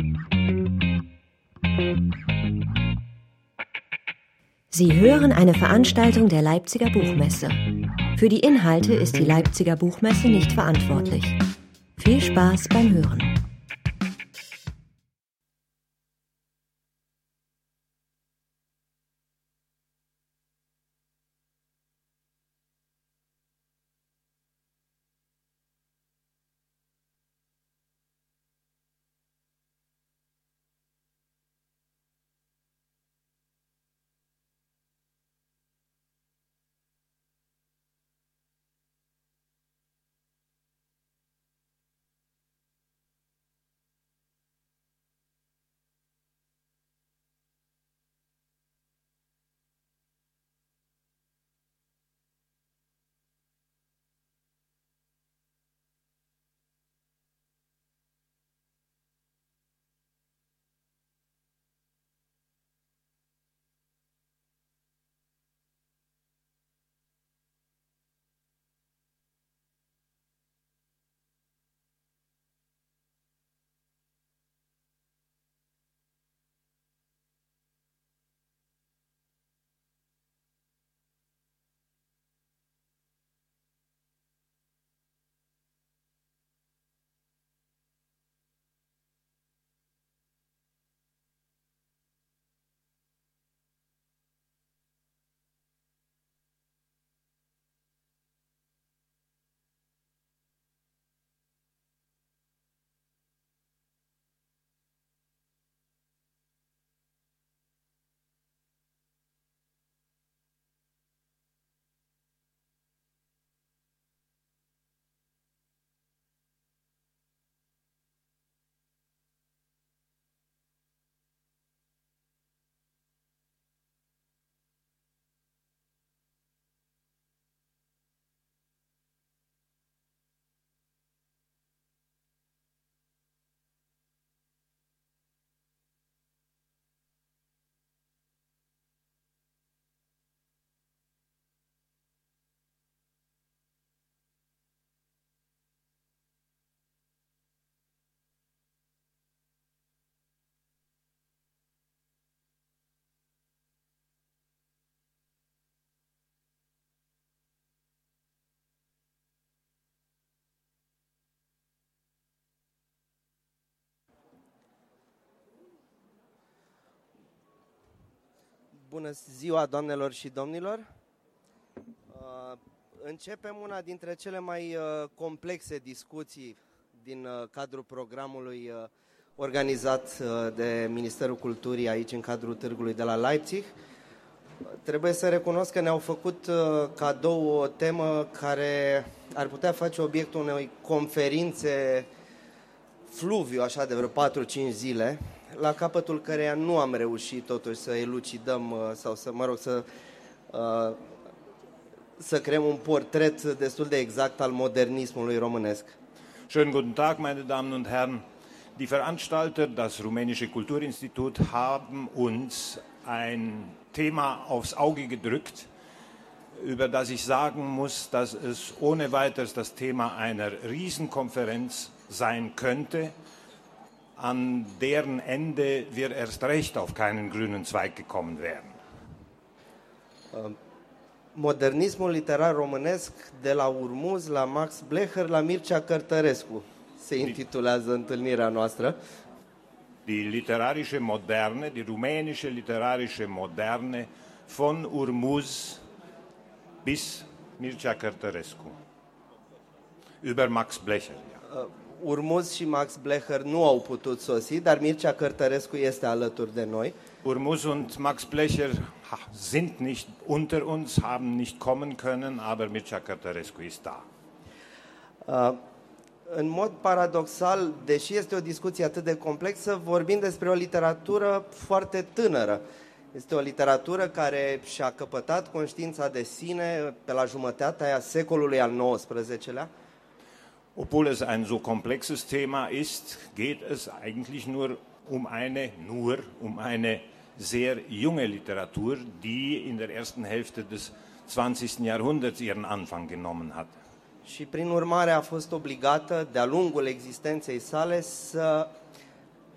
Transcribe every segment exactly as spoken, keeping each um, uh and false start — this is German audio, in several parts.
Sie hören eine Veranstaltung der Leipziger Buchmesse. Für die Inhalte ist die Leipziger Buchmesse nicht verantwortlich. Viel Spaß beim Hören. Bună ziua, doamnelor și domnilor! Începem una dintre cele mai complexe discuții din cadrul programului organizat de Ministerul Culturii aici în cadrul târgului de la Leipzig. Trebuie să recunosc că ne-au făcut cadou o temă care ar putea face obiectul unei conferințe fluviu, așa de vreo patru-cinci zile, la capătul căreia nu am reușit totuși să elucidăm sau să, mă rog, să, să creăm un portret destul de exact al modernismului românesc. Schönen guten Tag, meine Damen und Herren. Die Veranstalter, das Rumänische Kulturinstitut, haben uns ein Thema aufs Auge gedrückt, über das ich sagen muss, dass es ohne weiteres das Thema einer Riesenkonferenz sein könnte, an deren Ende wir erst recht auf keinen grünen Zweig gekommen wären. Modernismul literar românesc, de la Urmuz, la Max Blecher, la Mircea Cărtărescu, se intitulează întâlnirea noastră. Die literarische Moderne, die rumänische literarische Moderne, von Urmuz bis Mircea Cărtărescu. Über Max Blecher. Ja. Urmuz și Max Blecher nu au putut sosi, dar Mircea Cărtărescu este alături de noi. Urmuz und Max Blecher sind nicht unter uns, haben nicht kommen können, aber Mircea Cărtărescu ist da. Uh, în mod paradoxal, deși este o discuție atât de complexă, vorbim despre o literatură foarte tânără. Este o literatură care și-a căpătat conștiința de sine pe la jumătatea aia secolului al nouăsprezecelea. Obwohl es ein so komplexes Thema ist, geht es eigentlich nur um eine, nur um eine sehr junge Literatur, die in der ersten Hälfte des zwanzigsten Jahrhunderts ihren Anfang genommen hat. Și prin urmare a fost obligată, de-a lungul existenței sale, să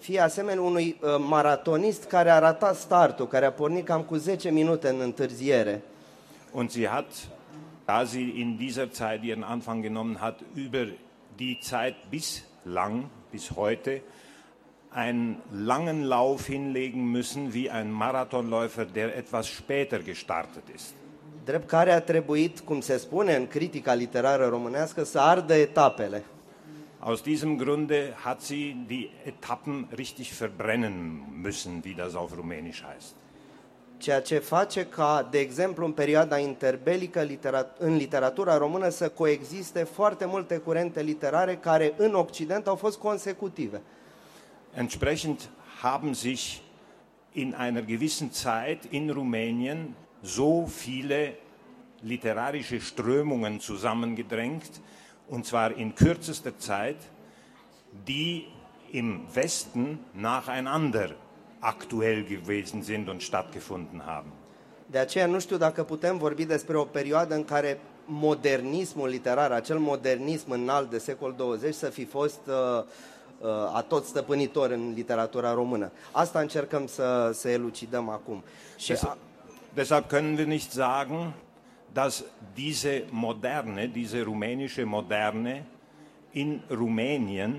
fie asemenea unui uh, maratonist care a ratat startul, care a pornit cam cu zece minute în întârziere. Und sie hat, da sie in dieser Zeit ihren Anfang genommen hat, über die Zeit bislang, bis heute, einen langen Lauf hinlegen müssen wie ein Marathonläufer, der etwas später gestartet ist. Drept care a trebuit, cum se spune în critica literară românească, să ardă etapele. Aus diesem Grunde hat sie die Etappen richtig verbrennen müssen, wie das auf Rumänisch heißt. Ceea ce face ca, de exemplu, în perioada interbelică, literat- în literatura română să coexiste foarte multe curente literare care în Occident au fost consecutive. Entsprechend haben sich in einer gewissen Zeit in Rumänien so viele literarische Strömungen zusammengedrängt, und zwar in kürzester Zeit, die im Westen nacheinander aktuell gewesen sind und stattgefunden haben. De aceea nu știu dacă putem vorbi despre o perioadă în care modernismul literar, acel modernism înalt de secol douăzeci, să fi fost uh, uh, atot stăpânitor în literatura română. Asta încercăm să, să elucidăm acum. Și Deshalb, deshalb können wir nicht sagen, dass diese Moderne, diese rumänische Moderne in Rumänien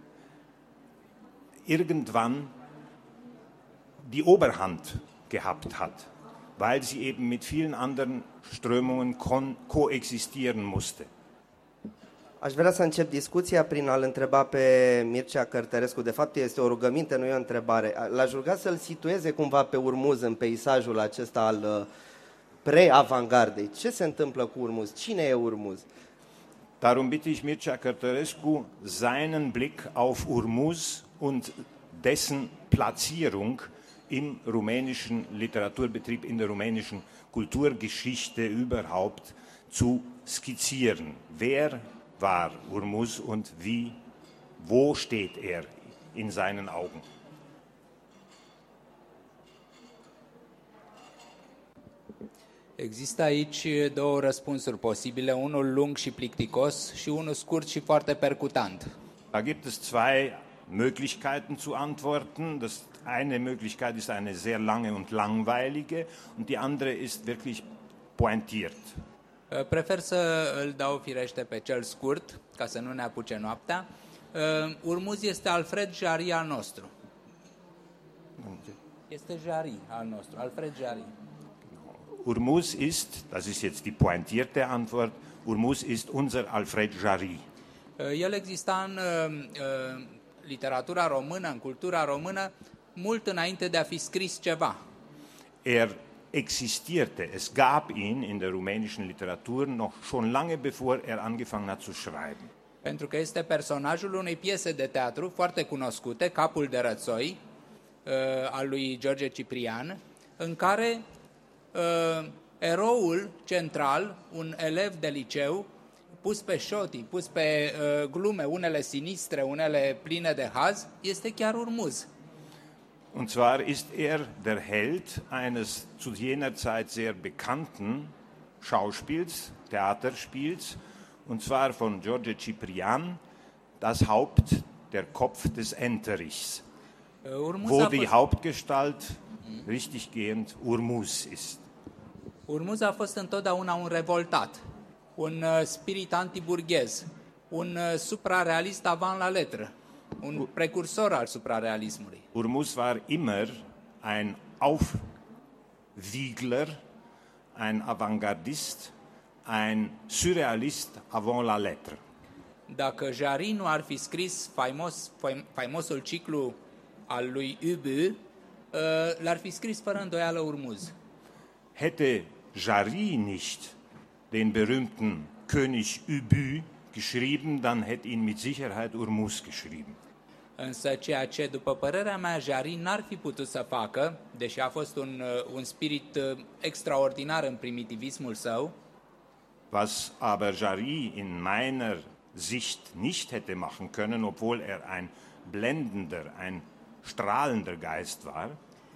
irgendwann die Oberhand gehabt hat, weil sie eben mit vielen anderen Strömungen koexistieren musste. Aș vrea să încep discuția prin a-l întreba pe Mircea Cărtărescu. De fapt, este o rugăminte, nu e o întrebare. L-aș ruga să-l situeze cumva pe Urmuz în peisajul acesta al pre-avangardei. Ce se întâmplă cu Urmuz? Cine e Urmuz? Darum bitte ich Mircea Cărtărescu, seinen Blick auf Urmuz und dessen Platzierung im rumänischen Literaturbetrieb, in der rumänischen Kulturgeschichte überhaupt zu skizzieren. Wer war Urmuz und wie, wo steht er in seinen Augen? Există aici două răspunsuri posibile, unul lung și plicticos și unul scurt și foarte percutant. Da gibt es zwei Möglichkeiten zu antworten. Das eine Möglichkeit ist eine sehr lange und langweilige und die andere ist wirklich pointiert. Prefer să îl dau firește pe cel scurt, ca să nu ne apuce noaptea. Urmuz este Alfred Jarry al nostru. Este Jarry al nostru, Alfred Jarry. Urmuz ist, das ist jetzt die pointierte Antwort, Urmuz ist unser Alfred Jarry. El exista în uh, literatura română, în cultura română, mult înainte de a fi scris ceva. Er existierte, es gab ihn in der rumänischen Literatur noch schon lange bevor er angefangen hat zu schreiben. Pentru că este personajul unei piese de teatru foarte cunoscute, Capul de Rățoi, uh, al lui George Ciprian, în care uh, eroul central, un elev de liceu, pus pe șotii, pus pe uh, glume, unele sinistre, unele pline de haz, este chiar Urmuz. Und zwar ist er der Held eines zu jener Zeit sehr bekannten Schauspiels, Theaterspiels, und zwar von George Ciprian, das Haupt, der Kopf des Enterichs, Urmuz wo a die fost, Hauptgestalt richtiggehend Urmuz ist. Urmuz a fost întotdeauna un revoltat, un uh, spirit antiburghez, un uh, suprarealist avant la letră, un precursor al suprarealismului. Urmuz war immer ein Aufwiegler, ein Avantgardist, ein Surrealist avant la lettre. Dacă Jarry nu ar fi scris faimos, faim, faimosul ciclu al lui Ubu, uh, l-ar fi scris fără îndoială Urmuz. Hätte Jarry nicht den berühmten König Ubu geschrieben, dann hätte ihn mit Sicherheit Urmuz geschrieben. Însă ceea ce, după părerea mea, Jarry n-ar fi putut să facă, deși a fost un, un spirit extraordinar în primitivismul său, Was aber Jarry in meiner Sicht nicht hätte machen können, obwohl er ein blendender, ein strahlender Geist war,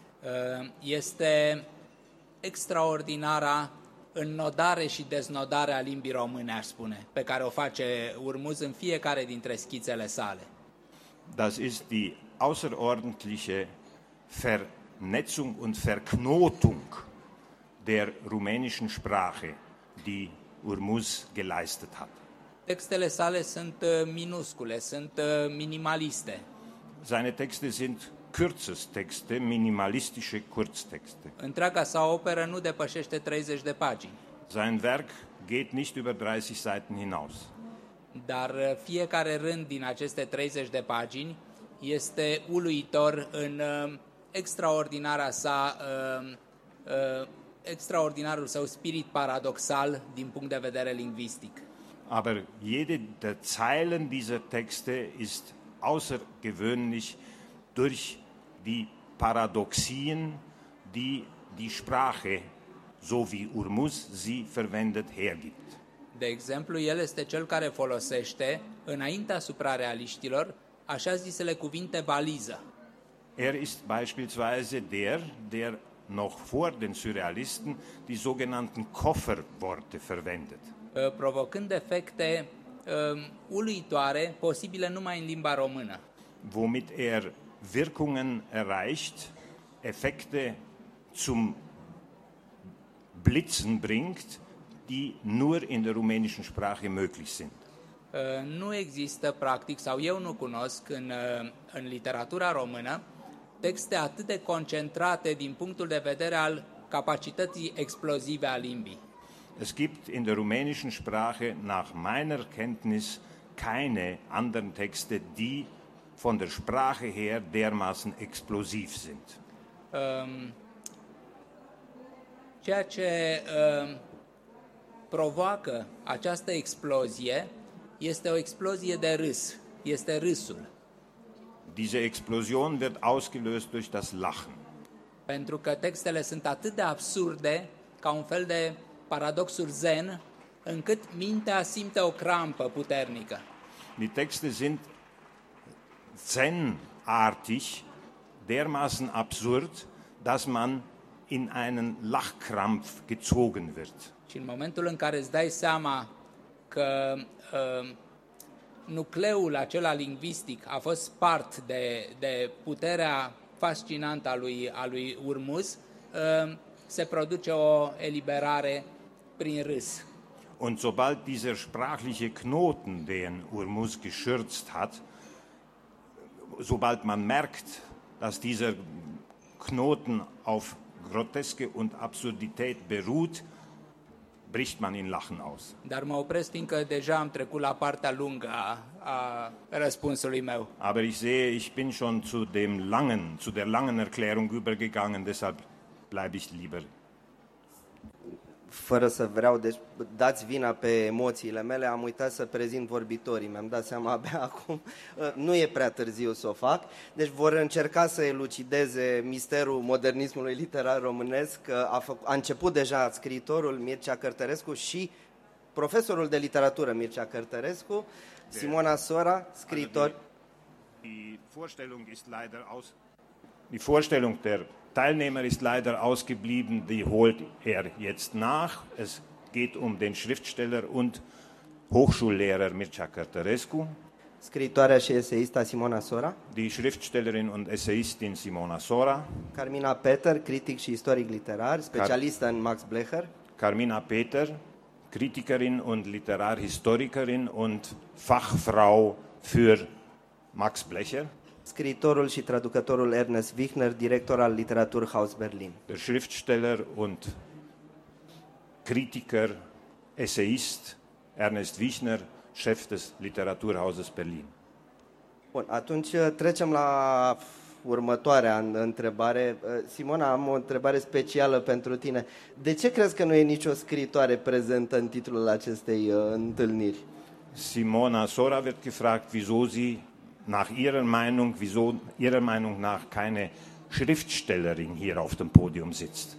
este extraordinara înnodare și deznodare a limbii române, aș spune, pe care o face Urmuz în fiecare dintre schițele sale. das ist die außerordentliche Vernetzung und Verknotung der rumänischen Sprache, die Urmuz geleistet hat. Textele sale sunt minuscule, sunt minimaliste. Seine Texte sind Kürzestexte, minimalistische Kurztexte. Întreaga sa operă nu depășește treizeci de pagini. Sein Werk geht nicht über dreißig Seiten hinaus. Dar fiecare rând din aceste treizeci de pagini este uluitor în uh, extraordinara sa, uh, uh, extraordinarul său spirit paradoxal din punct de vedere lingvistic. Aber jede der Zeilen dieser Texte ist außergewöhnlich durch die Paradoxien, die die Sprache, so wie Urmuz sie verwendet, hergibt. De exemplu, el este cel care folosește, înaintea suprarealiștilor, așa zisele cuvinte baliză. Er ist beispielsweise der, der noch vor den Surrealisten die sogenannten Kofferworte verwendet. Provocând efecte um, uluitoare, posibile numai în limba română. Womit er Wirkungen erreicht, Effekte zum Blitzen bringt, die nur in der rumänischen Sprache möglich sind. Nu există, practic, sau eu nu cunosc în, în literatura română texte atât de concentrate din punctul de vedere al capacității explozive a limbii. Es gibt in der rumänischen Sprache nach meiner Kenntnis keine anderen Texte, die von der Sprache her dermaßen explosiv sind. Um, ceea ce um, provoacă această explozie este o explozie de râs, este râsul. Diese Explosion wird ausgelöst durch das Lachen. Pentru că textele sunt atât de absurde, ca un fel de paradoxul zen, încât mintea simte o crampă puternică. Die Texte sind zen-artig, dermaßen absurd, dass man in einen Lachkrampf gezogen wird. Și în momentul în care îți dai seama că uh, nucleul acela lingvistic a fost spart de, de puterea fascinantă a lui, a lui Urmuz, uh, se produce o eliberare prin râs. Und sobald dieser sprachliche Knoten, den Urmuz geschürzt hat, sobald man merkt, dass dieser Knoten auf Groteske und Absurdität beruht, bricht man in Lachen aus. Dar mă opresc fiindcă deja am trecut la partea lungă a, a răspunsului meu. Aber ich sehe, ich bin schon zu dem langen, zu der langen Erklärung übergegangen, deshalb bleibe ich lieber. Fără să vreau, deci dați vina pe emoțiile mele, am uitat să prezint vorbitorii, mi-am dat seama abia acum, nu e prea târziu să o fac, deci vor încerca să elucideze misterul modernismului literar românesc, a, fă, a început deja scriitorul Mircea Cărtărescu și profesorul de literatură Mircea Cărtărescu, Simona Sora, scriitor. Die Vorstellung ist leider aus. Die Vorstellung der Teilnehmer ist leider ausgeblieben, die holt er jetzt nach. Es geht um den Schriftsteller und Hochschullehrer Mircea Cărtărescu. Scriitoarea și eseista Simona Sora. Die Schriftstellerin und Essayistin Simona Sora. Carmina Peter, critic și istoric literar, specialistă Car- în Max Blecher. Carmina Peter, Kritikerin und Literarhistorikerin und Fachfrau für Max Blecher. Scriitorul și traducătorul Ernest Wichner, director al Literaturhaus Berlin. Der Schriftsteller und Kritiker, Essayist Ernest Wichner, Chef des Literaturhauses Berlin. Bun, atunci trecem la următoarea întrebare. Simona, am o întrebare specială pentru tine. De ce crezi că nu e nicio scriitoare prezentă în titlul acestei uh, întâlniri? Simona Sora wird gefragt, wieso sie nach ihrer Meinung, wieso ihrer Meinung nach keine Schriftstellerin hier auf dem Podium sitzt.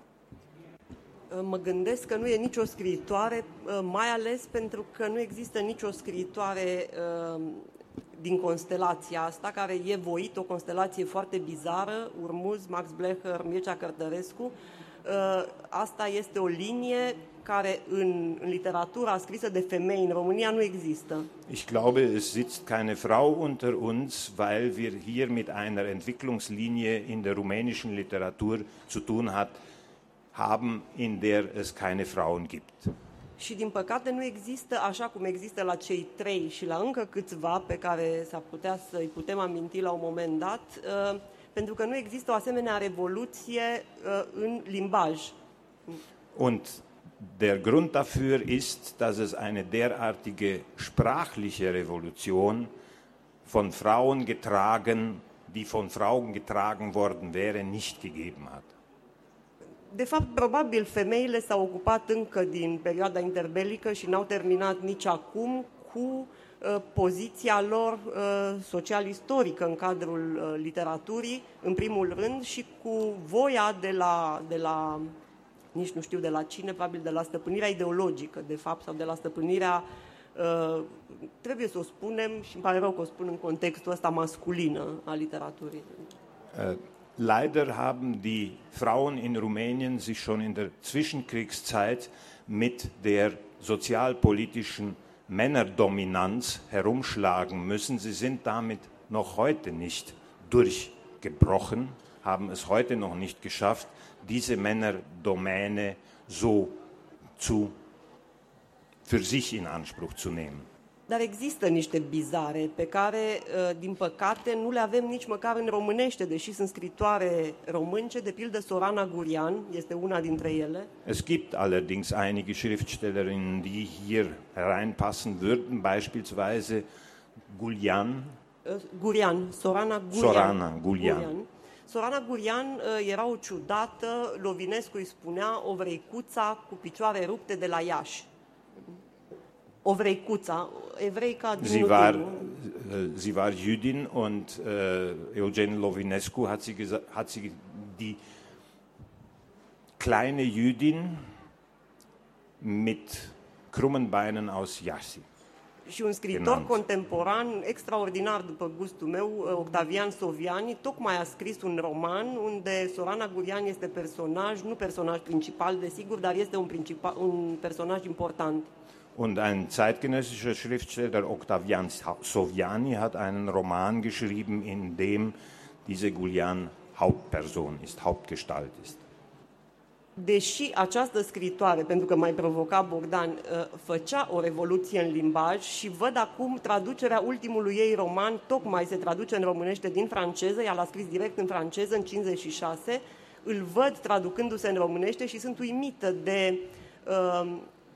Mă gândesc că nu e nicio scriitoare, mai ales pentru că nu există nicio scriitoare din constelația asta, care e voit, o constelație foarte bizară, Urmuz, Max Blecher, Mircea Cărtărescu, asta este o linie care în, în literatura scrisă de femei în România nu există. Ich glaube, es sitzt keine Frau unter uns, weil wir hier mit einer Entwicklungslinie in der rumänischen Literatur zu tun hat, haben, in der es keine Frauen gibt. Și din păcate nu există, așa cum există la cei trei și la încă câțiva pe care s-ar putea să-i putem aminti la un moment dat, uh, pentru că nu există o asemenea revoluție uh, în limbaj. Und der Grund dafür ist, dass es eine derartige sprachliche Revolution von Frauen getragen, die von Frauen getragen worden wäre, nicht gegeben hat. De fapt, probabil femeile s-au ocupat încă din perioada interbelică și n-au terminat nici acum cu uh, poziția lor uh, social-istorică în cadrul uh, literaturii, în primul rând, și cu voia de la, de la, nici nu știu de la cine, probabil de la stăpânirea ideologică, de fapt, sau de la stăpânirea, uh, trebuie să o spunem, și îmi pare rău că o spun în contextul ăsta masculină a literaturii. Uh. Leider haben die Frauen in Rumänien sich schon in der Zwischenkriegszeit mit der sozialpolitischen Männerdominanz herumschlagen müssen. Sie sind damit noch heute nicht durchgebrochen, haben es heute noch nicht geschafft, diese Männerdomäne so zu, für sich in Anspruch zu nehmen. Dar există niște bizare pe care, din păcate, nu le avem nici măcar în românește, deși sunt scritoare românce, de pildă Sorana Gurian este una dintre ele. Es gibt allerdings einige Schriftstellerinnen, die hier hereinpassen würden, beispielsweise Gurian. Gurian, Sorana Gurian. Sorana Gurian. Gurian. Sorana Gurian era o ciudată, Lovinescu îi spunea, o vreicuța cu picioare rupte de la Iași. O vreicuța, evreica din sie war, uh, sie war Jüdin und uh, Eugen Lovinescu hat sie, hat sie die kleine Jüdin mit krummen Beinen aus Iași. Și un scriitor contemporan extraordinar după gustul meu, Octavian Soviani, tocmai a scris un roman unde Sorana Gurian este personaj, nu personaj principal, desigur, dar este un, principal, un personaj important. Und ein zeitgenössischer Schriftsteller, Octavian Soviani, hat einen Roman geschrieben, in dem diese Gurian Hauptperson ist, Hauptgestalt ist. Deși această scritoare, pentru că mai provoca Bogdan, făcea o revoluție în limbaj și văd acum traducerea ultimului ei roman, tocmai se traduce în românește din franceză, ea l-a scris direct în franceză în cincizeci și șase, îl văd traducându-se în românește și sunt uimită de... Uh,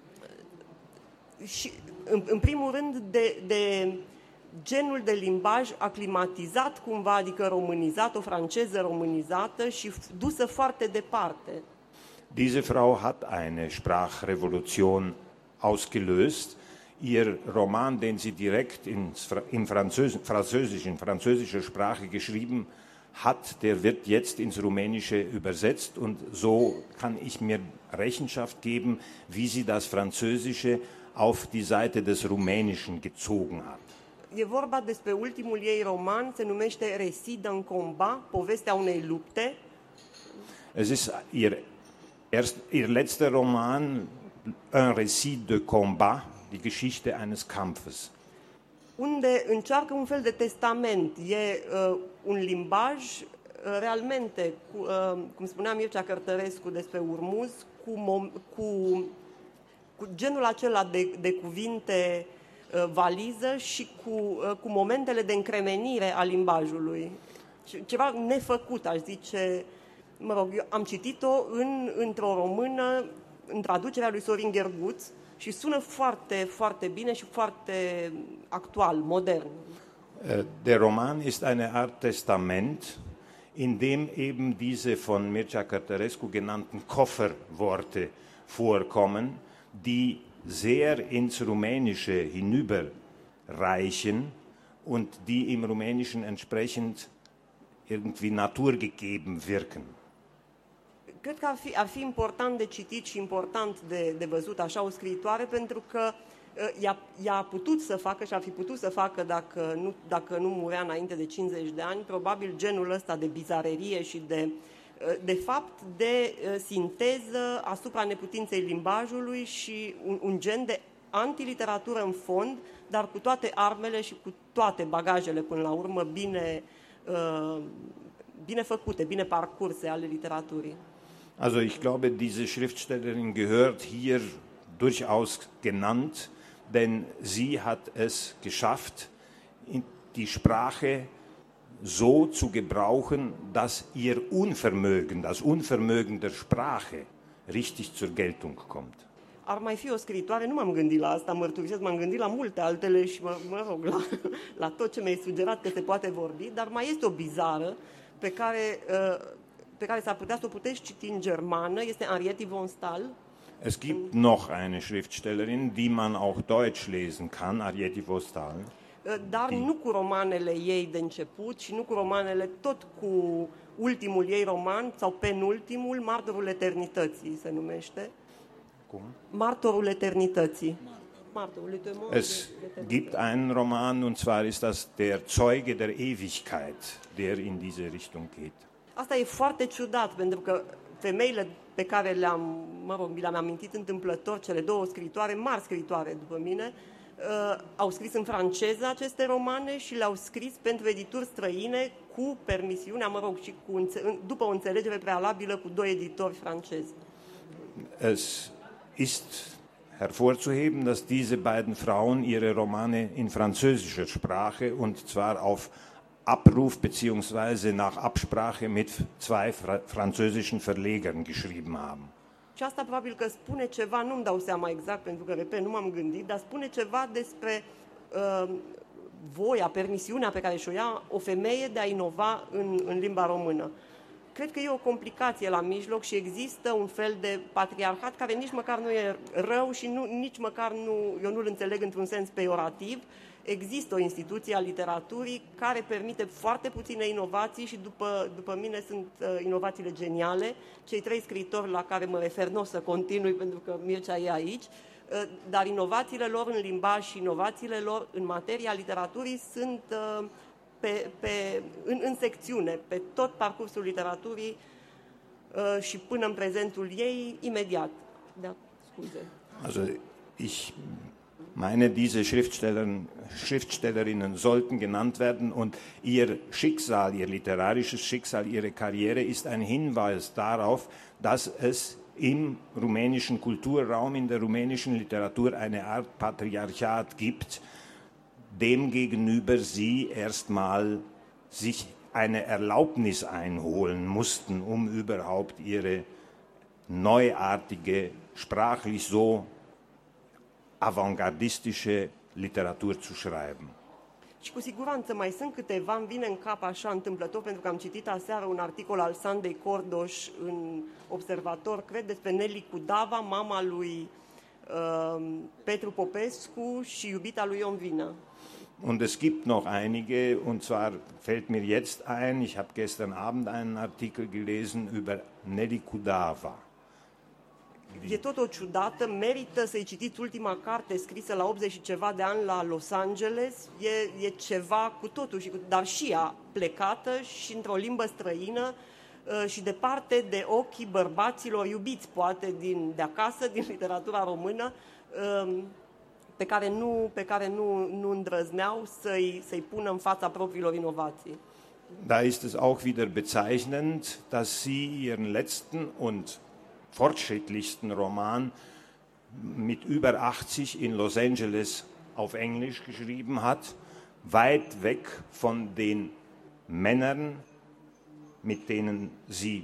și, în, în primul rând, de, de genul de limbaj aclimatizat cumva, adică românizat, o franceză românizată și dusă foarte departe. Diese Frau hat eine Sprachrevolution ausgelöst. Ihr Roman, den sie direkt ins, im Französ, Französisch, in französischer Sprache geschrieben hat, der wird jetzt ins Rumänische übersetzt und so kann ich mir Rechenschaft geben, wie sie das Französische auf die Seite des Rumänischen gezogen hat. E vorba despre ultimul ei roman, se numește Récit d'un combat, povestea unei lupte. Es ist ihr, erst, ihr letzter Roman, Un récit de combat, die Geschichte eines Kampfes. Unde încearcă un fel de testament, e uh, un limbaj uh, realmente, cu, uh, cum spunea Mircea Cărtărescu despre Urmuz, cu, mom- cu, cu genul acela de, de cuvinte uh, valiză și cu, uh, cu momentele de încremenire a limbajului. Ceva nefăcut, aș zice. Mă rog, eu am citit-o în, într-o română, în traducerea lui Sorin Gherguț, și sună foarte, foarte bine și foarte actual, modern. Der Roman ist eine Art Testament, in dem eben diese von Mircea Cărtărescu genannten Kofferworte vorkommen, die sehr ins Rumänische hinüberreichen und die im Rumänischen entsprechend irgendwie naturgegeben wirken. Cred că ar fi, ar fi important de citit și important de, de văzut așa o scriitoare, pentru că ea, ea a putut să facă și ar fi putut să facă dacă nu, dacă nu murea înainte de cincizeci de ani, probabil genul ăsta de bizarerie și de de fapt de sinteză asupra neputinței limbajului și un, un gen de antiliteratură în fond, dar cu toate armele și cu toate bagajele până la urmă bine, bine făcute, bine parcurse ale literaturii. Also ich glaube, diese Schriftstellerin gehört hier durchaus genannt, denn sie hat es geschafft, die Sprache so zu gebrauchen, dass ihr Unvermögen, das Unvermögen der Sprache, richtig zur Geltung kommt. Ar mai fi o scriitoare, nu m-am gândit la asta, mărturisesc, m-am gândit la multe altele și mă, mă rog, la, la tot ce mi-ai sugerat că se poate vorbi, dar mai este o bizară pe care, pe care s-ar putea să o puteți citi în germană, este Henriette von Stahl. Es gibt noch eine Schriftstellerin, die man auch deutsch lesen kann, Henriette von Stahl. Dar die. Nu cu romanele ei de început și nu cu romanele, tot cu ultimul ei roman sau penultimul, Martorul Eternității se numește. Cum? Martorul Eternității. Es gibt einen Roman, und zwar ist das Der Zeuge der Ewigkeit, der in diese Richtung geht. Asta e foarte ciudat, pentru că femeile pe care le-am, mă rog, mi le-am amintit întâmplător, cele două scriitoare, mari scriitoare după mine, uh, au scris în franceză aceste romane și le-au scris pentru edituri străine cu permisiunea, mă rog, și cu, după o înțelegere prealabilă cu doi editori francezi. Es ist hervorzuheben, dass diese beiden Frauen ihre Romane in französischer Sprache und zwar auf Abruf bzw. nach Absprache mit zwei fra- französischen Verlegern geschrieben haben. Și asta probabil că spune ceva, nu-mi dau seama exact, pentru că, repet, nu m-am gândit, dar spune ceva despre uh, voia, permisiunea pe care și-o ia o femeie de a inova în, în limba română. Cred că e o complicație la mijloc și există un fel de patriarhat care nici măcar nu e rău și nu, nici măcar nu, eu nu-l înțeleg într-un sens peiorativ. Există o instituție a literaturii care permite foarte puține inovații și după, după mine sunt uh, inovațiile geniale. Cei trei scriitori la care mă refer nu o să continui pentru că Mircea e aici, uh, dar inovațiile lor în limbaj și inovațiile lor în materia literaturii sunt uh, pe, pe, în, în secțiune, pe tot parcursul literaturii uh, și până în prezentul ei, imediat. Da, scuze. Also ich meine, diese Schriftstellerinnen, Schriftstellerinnen sollten genannt werden und ihr Schicksal, ihr literarisches Schicksal, ihre Karriere ist ein Hinweis darauf, dass es im rumänischen Kulturraum, in der rumänischen Literatur eine Art Patriarchat gibt, demgegenüber sie erstmal sich eine Erlaubnis einholen mussten, um überhaupt ihre neuartige, sprachlich so avantgardistische Literatur zu schreiben. Și cu siguranță mai sunt câteva, îmi vine în cap așa întâmplător, pentru că am citit aseară un articol al Sandei Cordoș în Observator, cred, despre Nelly Kudava, mama lui uh, Petru Popescu și iubita lui Ion Vină. Und es gibt noch einige, und zwar fällt mir jetzt ein, ich habe gestern Abend einen Artikel gelesen über Nelly Kudava. E tot o ciudată, merită să-i citiți ultima carte scrisă la optzeci și ceva de ani la Los Angeles, e, e ceva cu totul, și cu, dar și ea plecată și într-o limbă străină și departe de ochii bărbaților iubiți, poate, din, de acasă, din literatura română, pe care nu, pe care nu, nu îndrăzneau să-i, să-i pună în fața propriilor inovații. Da ist es auch wieder bezeichnend, dass sie ihren letzten und fortschrittlichsten Roman mit über achtzig in Los Angeles auf Englisch geschrieben hat, weit weg von den Männern, mit denen sie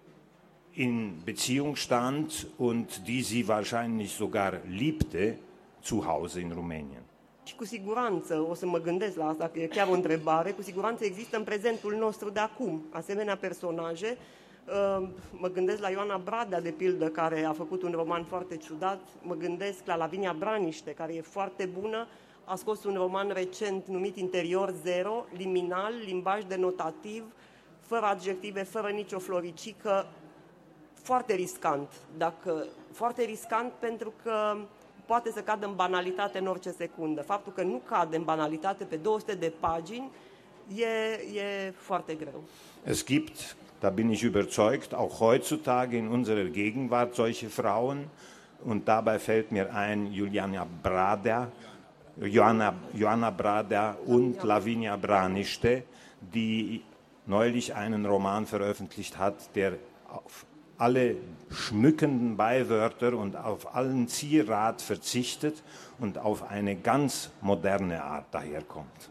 in Beziehung stand und die sie wahrscheinlich sogar liebte, zu Hause in Rumänien. Și cu siguranță, o să mă gândesc la asta, că e chiar o întrebare, cu siguranță există în prezentul nostru de acum asemenea personaje. Mă gândesc la Ioana Bradea, de pildă, care a făcut un roman foarte ciudat. Mă gândesc la Lavinia Braniște, care e foarte bună. A scos un roman recent numit Interior Zero, liminal, limbaj denotativ, fără adjective, fără nicio floricică. Foarte riscant. Dacă, foarte riscant pentru că poate să cadă în banalitate în orice secundă. Faptul că nu cade în banalitate pe două sute de pagini e, e foarte greu. Es gibt, da bin ich überzeugt, auch heutzutage in unserer Gegenwart solche Frauen. Und dabei fällt mir ein Juliana Brader, Joanna, Joanna Brader und Lavinia Braniște, die neulich einen Roman veröffentlicht hat, der auf alle schmückenden Beiwörter und auf allen Zierat verzichtet und auf eine ganz moderne Art daherkommt.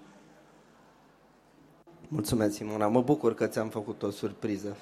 Mulțumesc, Simona. Mă bucur că ți-am făcut o surpriză.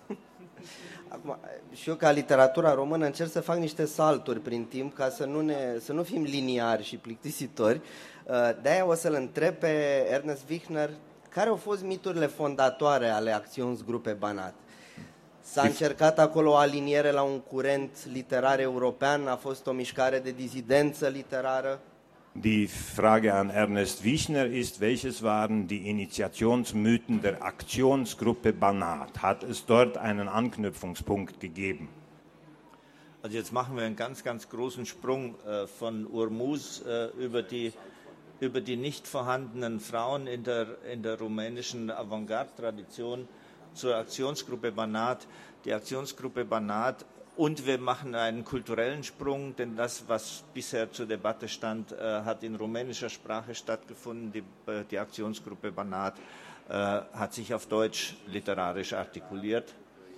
Acum, și eu, ca literatura română, încerc să fac niște salturi prin timp ca să nu, ne, să nu fim liniari și plictisitori. De-aia o să-l întreb pe Ernest Wichner care au fost miturile fondatoare ale Aktionsgruppe Banat. S-a încercat acolo o aliniere la un curent literar european? A fost o mișcare de dizidență literară? Die Frage an Ernest Wichner ist, welches waren die Initiationsmythen der Aktionsgruppe Banat? Hat es dort einen Anknüpfungspunkt gegeben? Also jetzt machen wir einen ganz, ganz großen Sprung äh, von Urmuz äh, über die über die nicht vorhandenen Frauen in der in der rumänischen Avantgarde-Tradition zur Aktionsgruppe Banat. Die Aktionsgruppe Banat. Und wir machen einen kulturellen Sprung, denn das, was bisher zur Debatte stand, äh, hat in rumänischer Sprache stattgefunden. Die, äh, die Aktionsgruppe Banat äh, hat sich auf Deutsch literarisch artikuliert.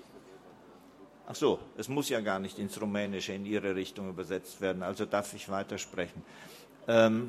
Ach so, es muss ja gar nicht ins Rumänische in ihre Richtung übersetzt werden, also darf ich weitersprechen. Ähm,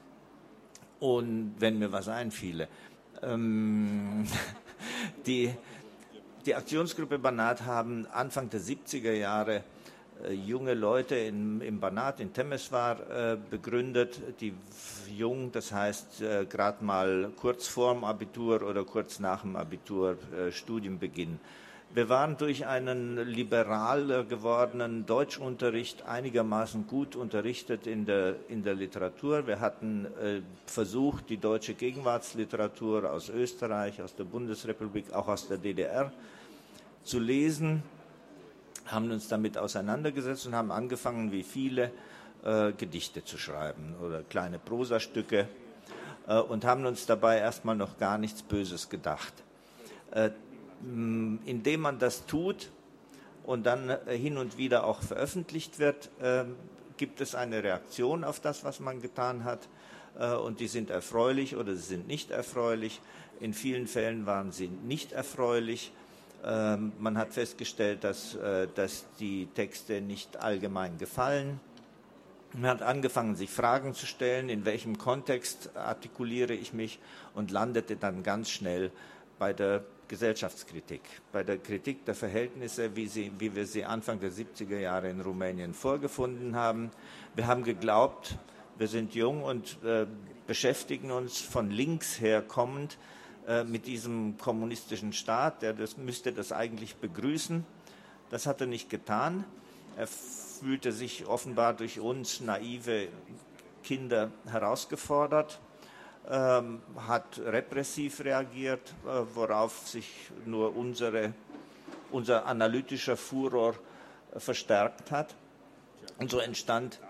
und wenn mir was einfiele. Ähm, die... Die Aktionsgruppe Banat haben Anfang der siebziger Jahre äh, junge Leute in, im Banat in Temeswar äh, begründet, die jung, das heißt äh, gerade mal kurz vorm Abitur oder kurz nach dem Abitur äh, Studienbeginn. Wir waren durch einen liberaler gewordenen Deutschunterricht einigermaßen gut unterrichtet in der, in der Literatur. Wir hatten äh, versucht, die deutsche Gegenwartsliteratur aus Österreich, aus der Bundesrepublik, auch aus der D D R zu lesen, haben uns damit auseinandergesetzt und haben angefangen, wie viele, äh, Gedichte zu schreiben oder kleine Prosastücke äh, und haben uns dabei erstmal noch gar nichts Böses gedacht. Äh, Indem man das tut und dann hin und wieder auch veröffentlicht wird, äh, gibt es eine Reaktion auf das, was man getan hat. Äh, und die sind erfreulich oder sie sind nicht erfreulich. In vielen Fällen waren sie nicht erfreulich. Äh, man hat festgestellt, dass, äh, dass die Texte nicht allgemein gefallen. Man hat angefangen, sich Fragen zu stellen, in welchem Kontext artikuliere ich mich, und landete dann ganz schnell bei der Gesellschaftskritik, bei der Kritik der Verhältnisse, wie, sie, wie wir sie Anfang der siebziger Jahre in Rumänien vorgefunden haben. Wir haben geglaubt, wir sind jung und äh, beschäftigen uns von links her kommend äh, mit diesem kommunistischen Staat, der das, müsste das eigentlich begrüßen. Das hat er nicht getan. Er fühlte sich offenbar durch uns naive Kinder herausgefordert. Ähm, hat repressiv reagiert, äh, worauf sich nur unsere, unser analytischer Furor äh, verstärkt hat. Und so entstand,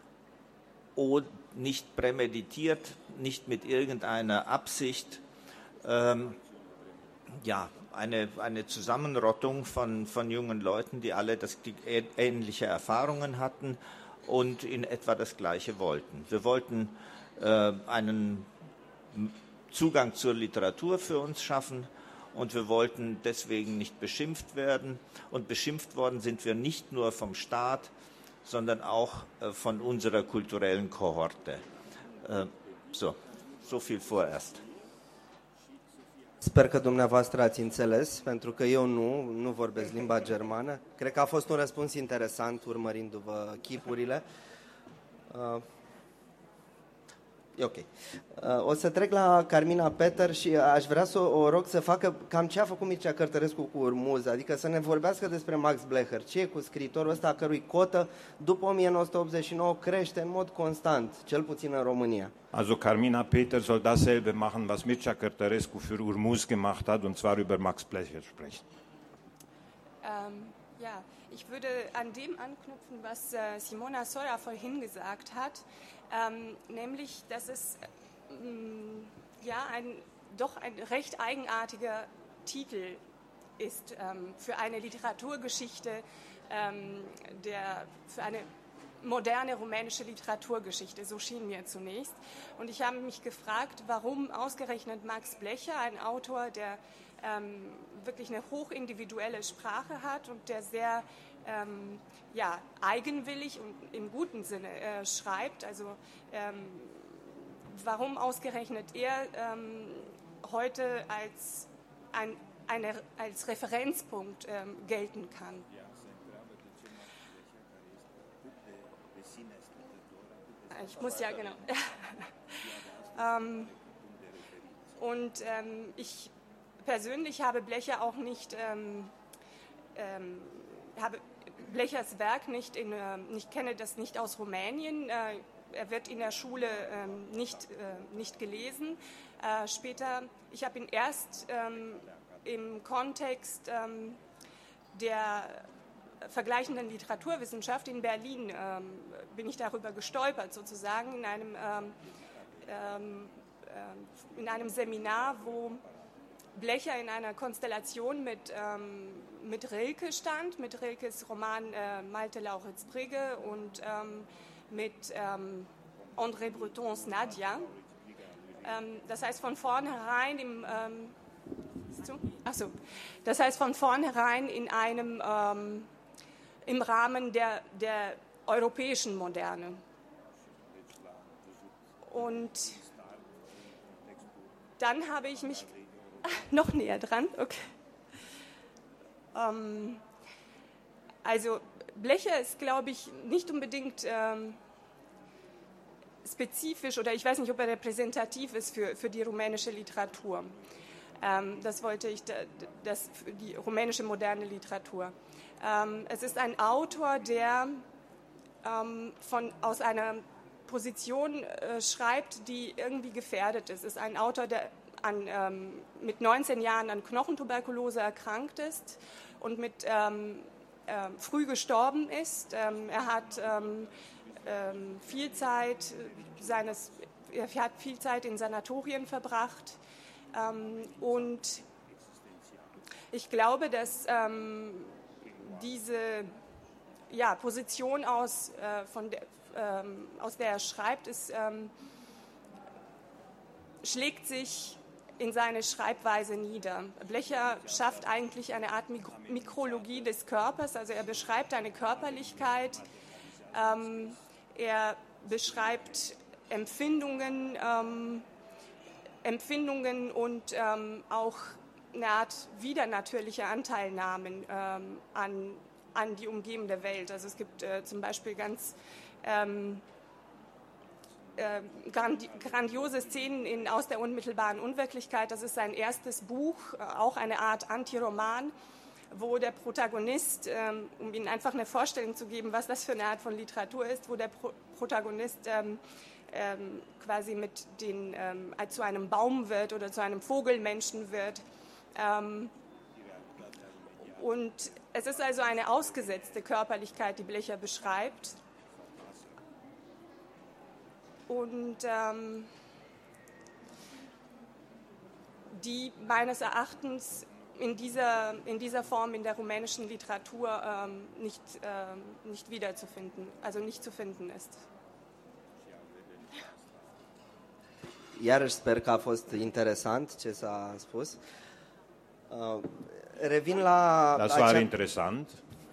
oh, nicht prämeditiert, nicht mit irgendeiner Absicht, ähm, ja, eine, eine Zusammenrottung von, von jungen Leuten, die alle das, die ähnliche Erfahrungen hatten und in etwa das Gleiche wollten. Wir wollten äh, einen Zugang zur Literatur für uns schaffen, und wir wollten deswegen nicht beschimpft werden. Und beschimpft worden sind wir nicht nur vom Staat, sondern auch äh, von unserer kulturellen Kohorte. Äh, so, so viel vorerst. Sper că dumneavoastră ați înțeles, pentru că eu nu, nu vorbesc limba germană. Cred că a fost un răspuns interesant urmărindu-vă chipurile. Uh, E ok. O să trec la Carmina Peter și aș vrea să o rog să facă cam ce a făcut Mircea Cărtărescu cu Urmuz, adică să ne vorbească despre Max Blecher, ce e cu scriitorul ăsta a cărui cotă după o mie nouă sute optzeci și nouă crește în mod constant, cel puțin în România. Also Carmina Peter soll dasselbe machen, was Mircea Cărtărescu für Urmuz gemacht hat, und zwar über Max Blecher sprechen. Um, ja, ich würde an dem anknüpfen, was uh, Simona Sora vorhin gesagt hat. Ähm, nämlich, dass es ähm, ja, ein, doch ein recht eigenartiger Titel ist ähm, für eine Literaturgeschichte, ähm, der, für eine moderne rumänische Literaturgeschichte, so schien mir zunächst. Und ich habe mich gefragt, warum ausgerechnet Max Blecher, ein Autor, der ähm, wirklich eine hochindividuelle Sprache hat und der sehr ähm, ja, eigenwillig und im guten Sinne äh, schreibt, also ähm, warum ausgerechnet er ähm, heute als, ein, eine, als Referenzpunkt ähm, gelten kann. Ich muss ja, genau. ähm, und ähm, ich persönlich habe Blecher auch nicht, ähm, ähm, habe Blechers Werk nicht, in, äh, ich kenne das nicht aus Rumänien. Äh, er wird in der Schule äh, nicht, äh, nicht gelesen. Äh, später, ich habe ihn erst ähm, im Kontext ähm, der vergleichenden Literaturwissenschaft in Berlin ähm, bin ich darüber gestolpert, sozusagen in einem, ähm, ähm, in einem Seminar, wo Blecher in einer Konstellation mit, ähm, mit Rilke stand, mit Rilkes Roman äh, Malte Lauritz Brigge und ähm, mit ähm, André Bretons Nadia. Ähm, das heißt von vornherein im ähm, ach so, das heißt von vornherein in einem ähm, im Rahmen der, der europäischen Moderne. Und dann habe ich mich noch näher dran, okay. Ähm, also Blecher ist, glaube ich, nicht unbedingt ähm, spezifisch oder ich weiß nicht, ob er repräsentativ ist für, für die rumänische Literatur. Ähm, das wollte ich, das für die rumänische moderne Literatur. Ähm, es ist ein Autor, der ähm, von, aus einer Position äh, schreibt, die irgendwie gefährdet ist. Es ist ein Autor, der an, ähm, mit neunzehn Jahren an Knochentuberkulose erkrankt ist und mit ähm, äh, früh gestorben ist. Ähm, er hat ähm, ähm, viel Zeit seines, er hat viel Zeit in Sanatorien verbracht ähm, und ich glaube, dass ähm, diese ja, Position, aus, äh, von der, ähm, aus der er schreibt, ist, ähm, schlägt sich in seine Schreibweise nieder. Blecher schafft eigentlich eine Art Mikro- Mikrologie des Körpers, also er beschreibt eine Körperlichkeit, ähm, er beschreibt Empfindungen, ähm, Empfindungen und ähm, auch eine Art widernatürliche Anteilnahmen ähm, an, an die umgebende Welt. Also es gibt äh, zum Beispiel ganz ähm, äh, grandi- grandiose Szenen in, aus der unmittelbaren Unwirklichkeit. Das ist sein erstes Buch, äh, auch eine Art Antiroman, wo der Protagonist, ähm, um Ihnen einfach eine Vorstellung zu geben, was das für eine Art von Literatur ist, wo der Pro- Protagonist ähm, ähm, quasi mit den, ähm, zu einem Baum wird oder zu einem Vogelmenschen wird. Ähm, und es ist also eine ausgesetzte Körperlichkeit, die Blecher beschreibt. Und ähm, die meines Erachtens in dieser, in dieser Form in der rumänischen Literatur ähm, nicht, ähm, nicht wiederzufinden, also nicht zu finden ist. Iarăși sper că a fost interesant ce s-a spus. Uh, revin la Das acea, war interessant.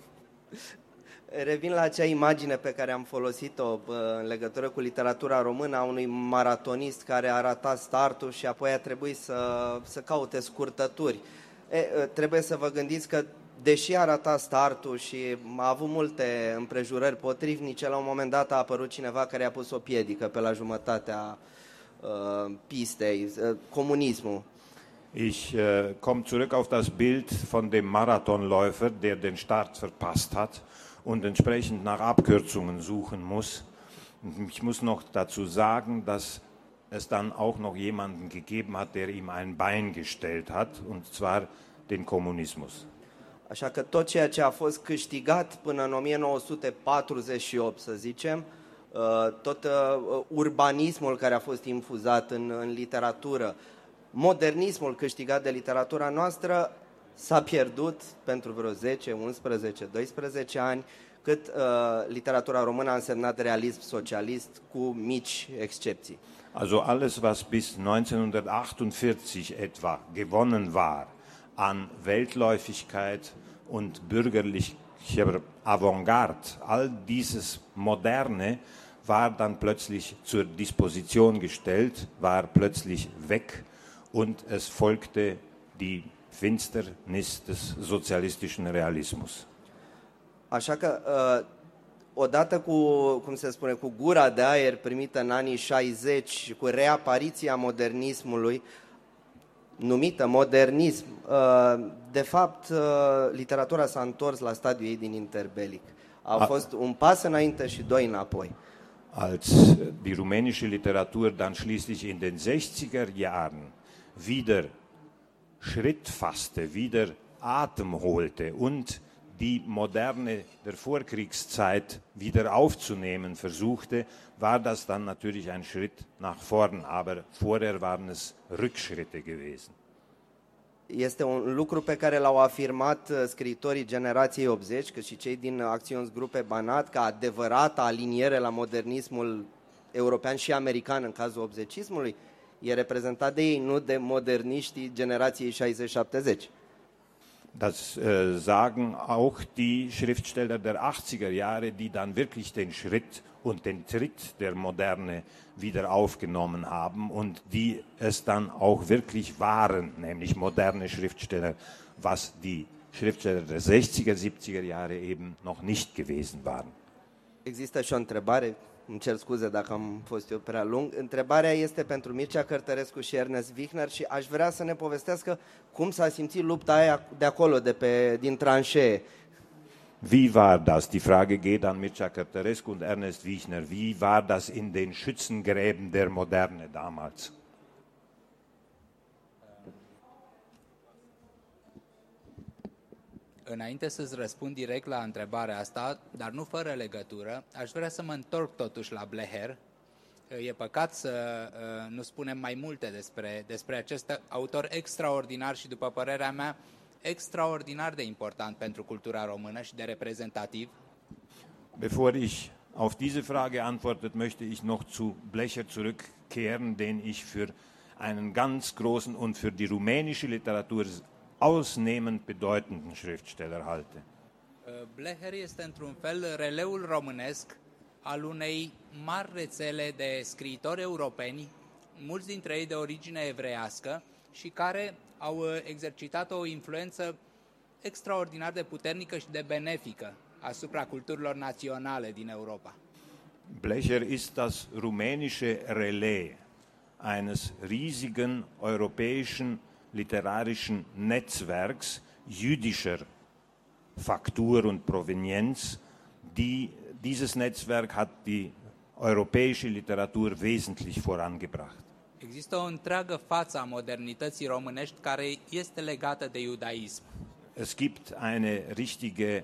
Revin la acea imagine pe care am folosit-o uh, în legătură cu literatura română a unui maratonist care a ratat startul și apoi a trebuit să, să caute scurtături. E, uh, trebuie să vă gândiți că deși a ratat startul și a avut multe împrejurări potrivnice, la un moment dat a apărut cineva care a pus o piedică pe la jumătatea uh, pistei, uh, comunismul. Ich äh, komme zurück auf das Bild von dem Marathonläufer, der den Start verpasst hat und entsprechend nach Abkürzungen suchen muss. Und ich muss noch dazu sagen, dass es dann auch noch jemanden gegeben hat, der ihm ein Bein gestellt hat, und zwar den Kommunismus. Așa că tot ceea ce a fost câștigat până în o mie nouă sute patruzeci și opt, să zicem, tot urbanismul care a fost infuzat în, în literatură, modernismul câștigat de literatura noastră s-a pierdut pentru vreo zece, unsprezece, doisprezece ani, cât uh, literatura română a însemnat realism socialist cu mici excepții. Also alles, was bis neunzehnhundertachtundvierzig etwa gewonnen war an Weltläufigkeit und bürgerlicher Avantgarde, all dieses Moderne war dann plötzlich zur Disposition gestellt, war plötzlich weg und es folgte die Finsternis des sozialistischen Realismus. Așa că, uh, odată cu, cum se spune, cu gura de aer primită în anii șaizeci și cu reapariția modernismului, numită modernism, uh, de fapt, uh, literatura s-a întors la stadiul ei din interbelic. A fost un pas înainte și doi înapoi. Als die rumänische Literatur dann schließlich in den sechziger Jahren wieder Schritt fasste, wieder Atem holte und die Moderne der Vorkriegszeit wieder aufzunehmen versuchte, war das dann natürlich ein Schritt nach vorn, aber vorher waren es Rückschritte gewesen. Este un lucru pe care l-au afirmat scriitorii generației optzeci, cât și cei din Acționsgruppe Banat, ca adevărată aliniere la modernismul european și american în cazul optzecismului, e reprezentat de ei, nu de moderniștii generației șaizeci șaptezeci. Das äh, sagen auch die Schriftsteller der achtziger Jahre, die dann wirklich den Schritt und den Tritt der Moderne wieder aufgenommen haben und die es dann auch wirklich waren, nämlich moderne Schriftsteller, was die Schriftsteller der sechziger, siebziger Jahre eben noch nicht gewesen waren. Există și o întrebare, îmi cer scuze dacă am fost eu prea lung. Întrebarea este pentru Mircea Cărtărescu și Ernest Wichner și aș vrea să ne povestească cum s-a simțit lupta aia de acolo, de pe, din tranșee. Wie war das? Die Frage geht an Mircea Cărtărescu und Ernest Wichner. Wie war das in den Schützengräben der Moderne damals? Înainte să-ți răspund direct la întrebarea asta, dar nu fără legătură, aș vrea să mă întorc totuși la Bleher. E păcat să uh, nu spunem mai multe despre, despre acest autor extraordinar și, după părerea mea, extraordinar de important pentru cultura română și de reprezentativ. Bevor ich auf diese Frage antwortet, möchte ich noch zu Blecher zurückkehren, den ich für einen ganz großen und für die rumänische Literatur ausnehmend bedeutenden Schriftsteller halte. Bleher este într-un fel releul românesc al unei mari rețele de scriitori europeni, mulți dintre ei de origine evreiască și care au exercitat o influență extraordinar de puternică și de benefică asupra culturilor naționale din Europa. Blecher ist das rumänische Relais eines riesigen europäischen literarischen Netzwerks jüdischer Faktur und Provenienz. Die, dieses Netzwerk hat die europäische Literatur wesentlich vorangebracht. Există o întreagă față a modernității românești care este legată de iudaism. Es gibt eine richtige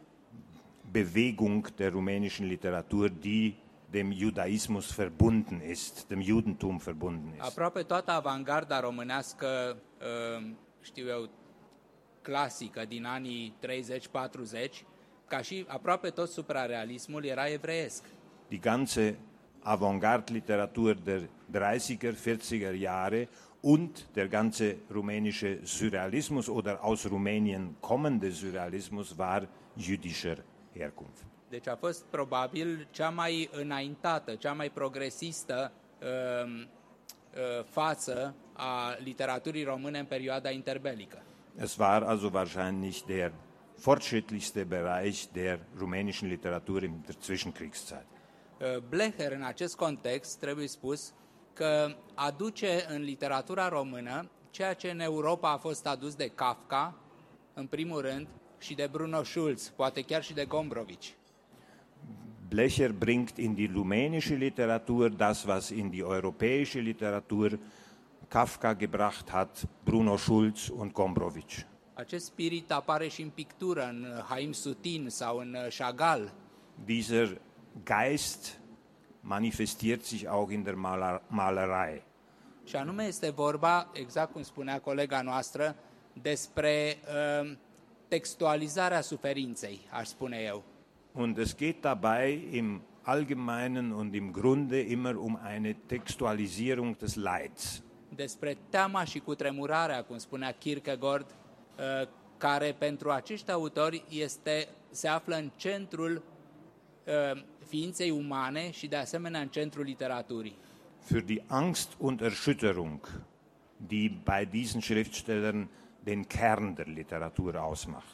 Bewegung der rumänischen Literatur, die dem Judaismus verbunden ist, dem Judentum verbunden ist. Aproape toată avangarda românească, știu eu, clasică din anii treizeci patruzeci, ca și aproape tot suprarealismul, era evreiesc. Die ganze Avantgarde-Literatur der dreißiger, vierziger Jahre und der ganze rumänische Surrealismus oder aus Rumänien kommende Surrealismus war jüdischer Herkunft. Deci a fost probabil cea mai înaintată, cea mai progresistă uh, uh, față a literaturii române în perioada interbelică. Es war also wahrscheinlich der fortschrittlichste Bereich der rumänischen Literatur in der Zwischenkriegszeit. Uh, Blecher, în acest context, trebuie spus că aduce în literatura română ceea ce în Europa a fost adus de Kafka, în primul rând, și de Bruno Schulz, poate chiar și de Gombrowicz. Blecher bringt in die rumänische Literatur das, was in die europäische Literatur Kafka gebracht hat, Bruno Schulz und Gombrowicz. Acest spirit apare și în pictură, în Haim Sutin sau în Chagall. Dieser Geist manifestiert sich auch in der Maler- Malerei. Și anume este vorba, exact cum spunea colega noastră, despre uh, textualizarea suferinței, aș spune eu. Und es geht dabei im Allgemeinen und im Grunde immer um eine Textualisierung des Leids. Despre teama și cutremurarea, cum spunea Kierkegaard, uh, care pentru acești autori este, se află în centrul uh, ființei umane și de asemenea în centrul literaturii. Für die Angst und Erschütterung, die bei diesen Schriftstellern den Kern der Literatur ausmacht.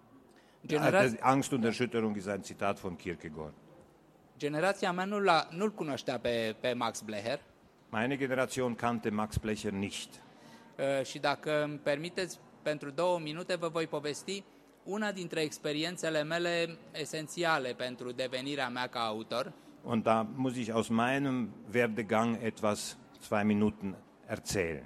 Genera- Die Angst und Erschütterung ist ein Zitat von Kierkegaard. Generația mea nu l-a, nu-l cunoștea pe, pe Max Blecher Meine Generation kannte Max Blecher nicht. uh, și dacă îmi permiteți, pentru două minute vă voi povesti una dintre experiențele mele esențiale pentru devenirea mea ca autor. Und da muss ich aus meinem Werdegang etwas, zwei Minuten erzählen.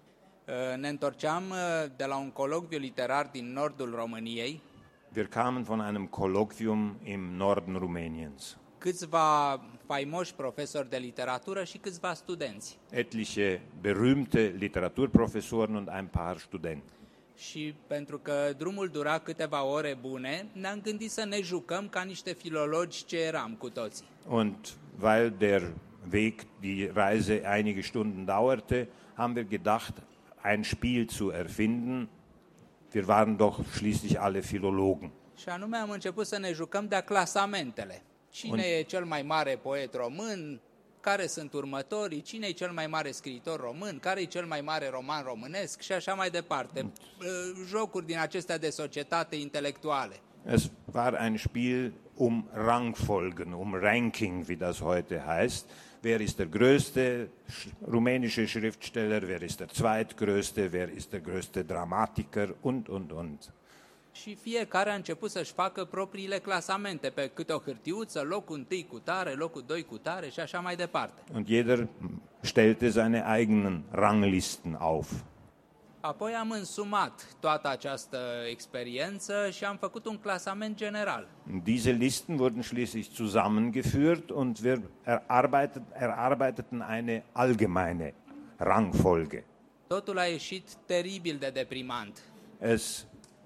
Uh, ne întorceam uh, de la un colocviu literar din nordul României, Wir kamen von einem Kolloquium im Norden Rumäniens. câțiva faimoși profesori de literatură și câțiva studenți. Etliche berühmte Literaturprofessoren und ein paar Studenten. Și pentru că drumul dura câteva ore bune, ne-am gândit să ne jucăm ca niște filologi ce eram cu toții. Und weil der Weg, die Reise einige Stunden dauerte, haben wir gedacht, ein Spiel zu erfinden. Wir waren doch schließlich alle Philologen. Și anume am început să ne jucăm de-a clasamentele. Cine Un- e cel mai mare poet român, care sunt următorii, cine e cel mai mare scriitor român, care e cel mai mare roman românesc și așa mai departe. Jocuri din acestea de societate intelectuale. Es war ein Spiel um Rangfolgen, um Ranking, wie das heute heißt. Wer ist der größte rumänische Schriftsteller, wer ist der zweitgrößte, wer ist der größte Dramatiker und, und, und. Și fiecare a început să-și facă propriile clasamente pe câte o hârtiuță, locul întâi cu tare, locul doi cu tare și așa mai departe. Und jeder stellte seine eigenen Ranglisten auf. Apoi am însumat toată această experiență și am făcut un clasament general. Diese Listen wurden schließlich zusammengeführt und wir erarbeitet, erarbeiteten eine allgemeine Rangfolge. Totul a ieșit teribil de deprimant. Es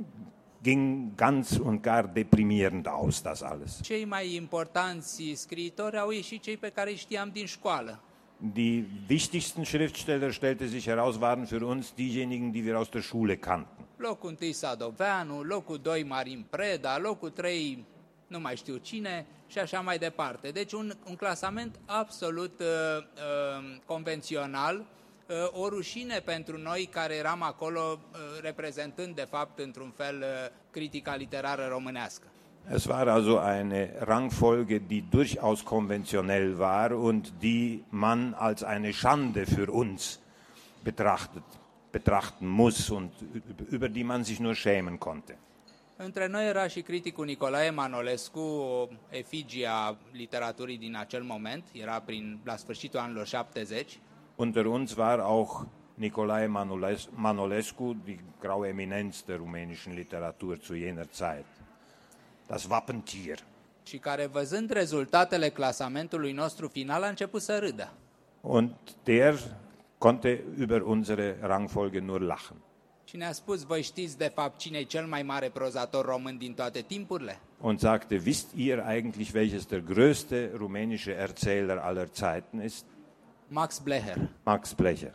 ging ganz und gar deprimierend aus, das alles. Cei mai importanți scriitori au ieșit cei pe care îi știam din școală. Die wichtigsten Schriftsteller, stellte sich heraus, waren für uns diejenigen, die wir aus der Schule kannten. Locul întâi Sadoveanu, locul doi Marin Preda, locul trei nu mai știu cine și așa mai departe. Deci un, un clasament absolut uh, uh, convențional, uh, o rușine pentru noi care eram acolo uh, reprezentând de fapt într-un fel uh, critica literară românească. Es war also eine Rangfolge, die durchaus konventionell war und die man als eine Schande für uns betrachtet, betrachten muss und über die man sich nur schämen konnte. Între noi era și criticul Nicolae Manolescu, o efigie a literaturii din acel moment, era prin, la sfârșitul anilor șaptezeci. Unter uns war auch Nicolae Manoles- Manolescu, die graue Eminenz der rumänischen Literatur zu jener Zeit. Das Wappentier. Și care, văzând rezultatele clasamentului nostru final, a început să râdă. Und der konnte über unsere Rangfolge nur lachen. Și ne-a spus, voi știți de fapt cine e cel mai mare prozator român din toate timpurile? Und sagte, wisst ihr eigentlich, welches der größte rumänische Erzähler aller Zeiten ist? Max Blecher. Max Blecher.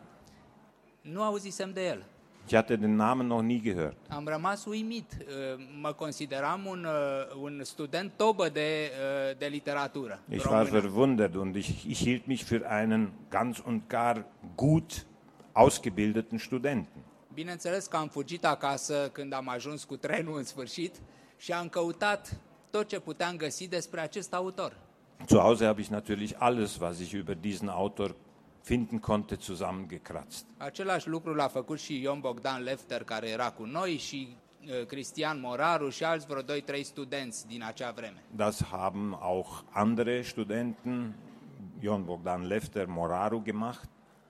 Nu auzisem de el. Ich hatte den Namen noch nie gehört. Am rămas uimit. Mă consideram un, un student tobă de, de literatură Ich war română. verwundert und ich, ich hielt mich für einen ganz und gar gut ausgebildeten Studenten. Bineînțeles că am fugit acasă când am ajuns cu trenul în sfârșit și am căutat tot ce puteam găsi despre acest autor. Zu Hause habe ich natürlich alles, was ich über diesen Autor finden konnte, zusammengekratzt. Același lucru l-a făcut și Ion Bogdan Lefter, care era cu noi, și uh, Cristian Moraru și alți vreo doi trei studenți din acea vreme. Das haben auch andere Studenten, Jon Bogdan Lefter, Moraru, gemacht.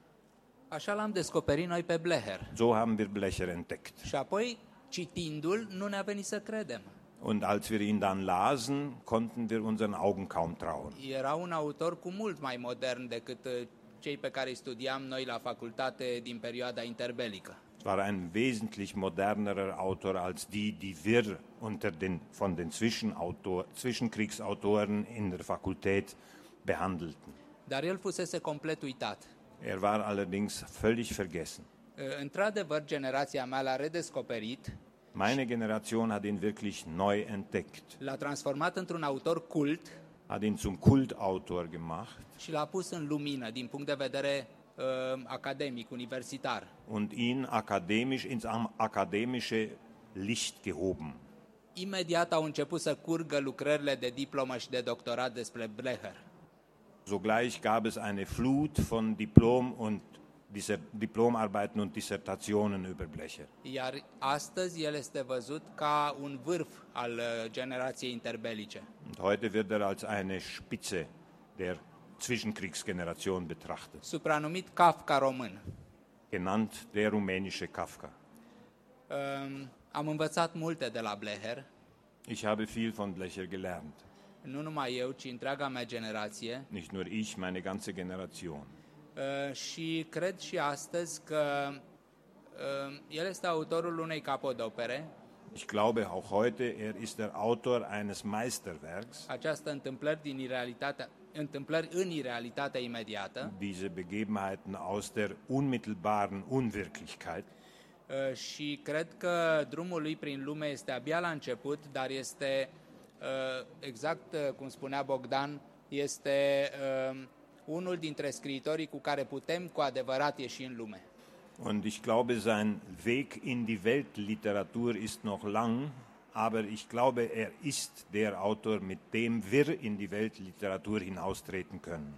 Așa l-am descoperit noi pe Blecher. So haben wir Blecher entdeckt. Și apoi, citindu-l, nu ne-a venit să credem. Und als wir ihn dann lasen, konnten wir unseren Augen kaum trauen. Era un autor cu mult mai modern decât uh, cei pe care îi studiam noi la facultate din perioada interbelică. Es war ein wesentlich modernerer Autor als die, die wir unter den, von den Zwischenautor, Zwischenkriegsautoren in der Fakultät behandelten. Dar el fusese complet uitat. Er war allerdings völlig vergessen. Într-adevăr, generația mea l-a redescoperit. Meine Generation hat ihn wirklich neu entdeckt. L-a transformat într-un autor cult. Hat ihn zum Kultautor gemacht. Și l-a pus în lumină din punct de vedere uh, academic, universitar. Und ihn akademisch ins akademische Licht gehoben. Imediat au început să curgă lucrările de diplomă și de doctorat despre Blecher. Sogleich gab es eine Flut von Diplom- und Diplomarbeiten und Dissertationen über Blecher. Iar astăzi el este văzut ca un vârf al generației interbelice. Und heute wird er als eine Spitze der Zwischenkriegsgeneration betrachtet. Supranumit Kafka român. Genannt der rumänische Kafka. Um, am învățat multe de la Blecher. Ich habe viel von Blecher gelernt. Nu numai eu, ci întreaga mea generație. Nicht nur ich, meine ganze Generation. Uh, și cred și astăzi că uh, el este autorul unei capodopere. Ich glaube auch heute, er ist der Autor eines Meisterwerks. Această întâmplări din irealitatea, întâmplări în irealitatea imediată. Diese Begebenheiten aus der unmittelbaren Unwirklichkeit. Uh, și cred că drumul lui prin lume este abia la început, dar este uh, exact uh, cum spunea Bogdan, este uh, unul dintre scriitorii cu care putem cu adevărat ieși în lume. Und ich glaube, sein Weg in die Weltliteratur ist noch lang, aber ich glaube, er ist der Autor, mit dem wir in die Weltliteratur hinaustreten können.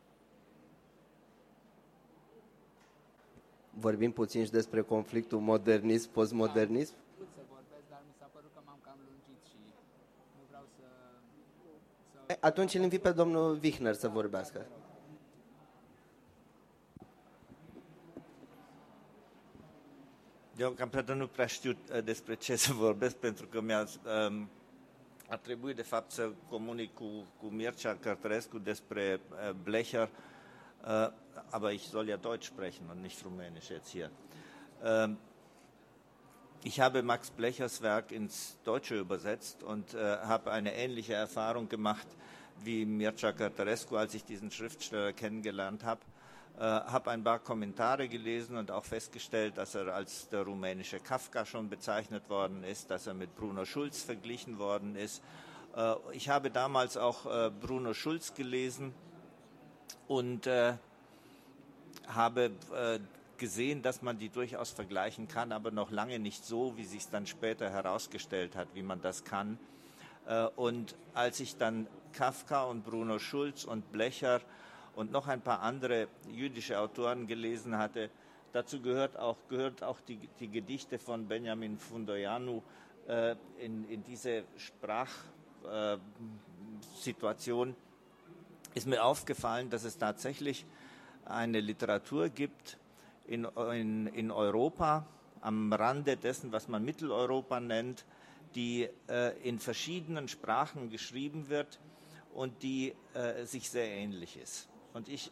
Vorbim puțin și despre conflictul modernism-postmodernism. Da, pot să vorbesc, dar mi s-a părut că m-am cam lungit și nu vreau să... să... Atunci îl invit pe domnul Wichner să vorbească. Eu cam nu prea știu despre ce să vorbesc, pentru că mi-a um, a trebuit de fapt să comunic cu, cu Mircea Cărtărescu despre uh, Blecher, uh, aber ich soll ja Deutsch sprechen und nicht Rumänisch jetzt hier. Uh, ich habe Max Blechers Werk ins Deutsche übersetzt und uh, habe eine ähnliche Erfahrung gemacht wie Mircea Cărtărescu, als ich diesen Schriftsteller kennengelernt habe. Uh, habe ein paar Kommentare gelesen und auch festgestellt, dass er als der rumänische Kafka schon bezeichnet worden ist, dass er mit Bruno Schulz verglichen worden ist. Uh, ich habe damals auch uh, Bruno Schulz gelesen und uh, habe uh, gesehen, dass man die durchaus vergleichen kann, aber noch lange nicht so, wie sich es dann später herausgestellt hat, wie man das kann. Uh, und als ich dann Kafka und Bruno Schulz und Blecher und noch ein paar andere jüdische Autoren gelesen hatte. Dazu gehört auch, gehört auch die, die Gedichte von Benjamin Fundoianu äh, in, in diese Sprachsituation. Äh, ist mir aufgefallen, dass es tatsächlich eine Literatur gibt in, in, in Europa, am Rande dessen, was man Mitteleuropa nennt, die äh, in verschiedenen Sprachen geschrieben wird und die äh, sich sehr ähnlich ist. Und ich,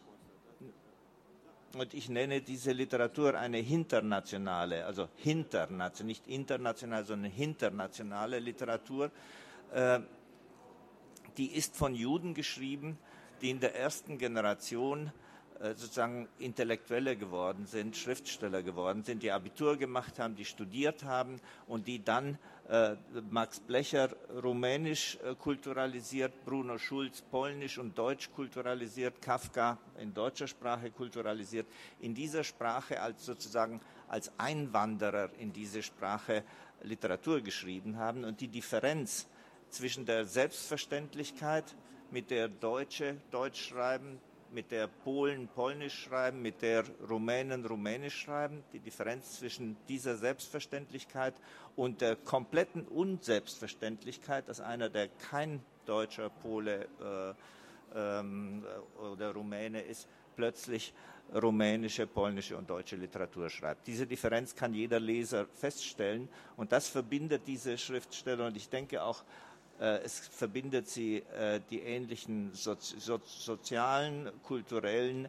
und ich nenne diese Literatur eine internationale, also international, nicht international, sondern internationale Literatur. Äh, die ist von Juden geschrieben, die in der ersten Generation äh, sozusagen Intellektuelle geworden sind, Schriftsteller geworden sind, die Abitur gemacht haben, die studiert haben und die dann äh, Max Blecher rumänisch äh, kulturalisiert, Bruno Schulz polnisch und deutsch kulturalisiert, Kafka in deutscher Sprache kulturalisiert, in dieser Sprache als sozusagen als Einwanderer in diese Sprache Literatur geschrieben haben und die Differenz zwischen der Selbstverständlichkeit, mit der Deutsche Deutsch schreiben, mit der Polen Polnisch schreiben, mit der Rumänen Rumänisch schreiben, die Differenz zwischen dieser Selbstverständlichkeit und der kompletten Unselbstverständlichkeit, dass einer, der kein deutscher Pole äh, ähm, oder Rumäne ist, plötzlich rumänische, polnische und deutsche Literatur schreibt. Diese Differenz kann jeder Leser feststellen und das verbindet diese Schriftsteller und ich denke auch, es verbindet sie äh, die ähnlichen Sozi so, sozialen, kulturellen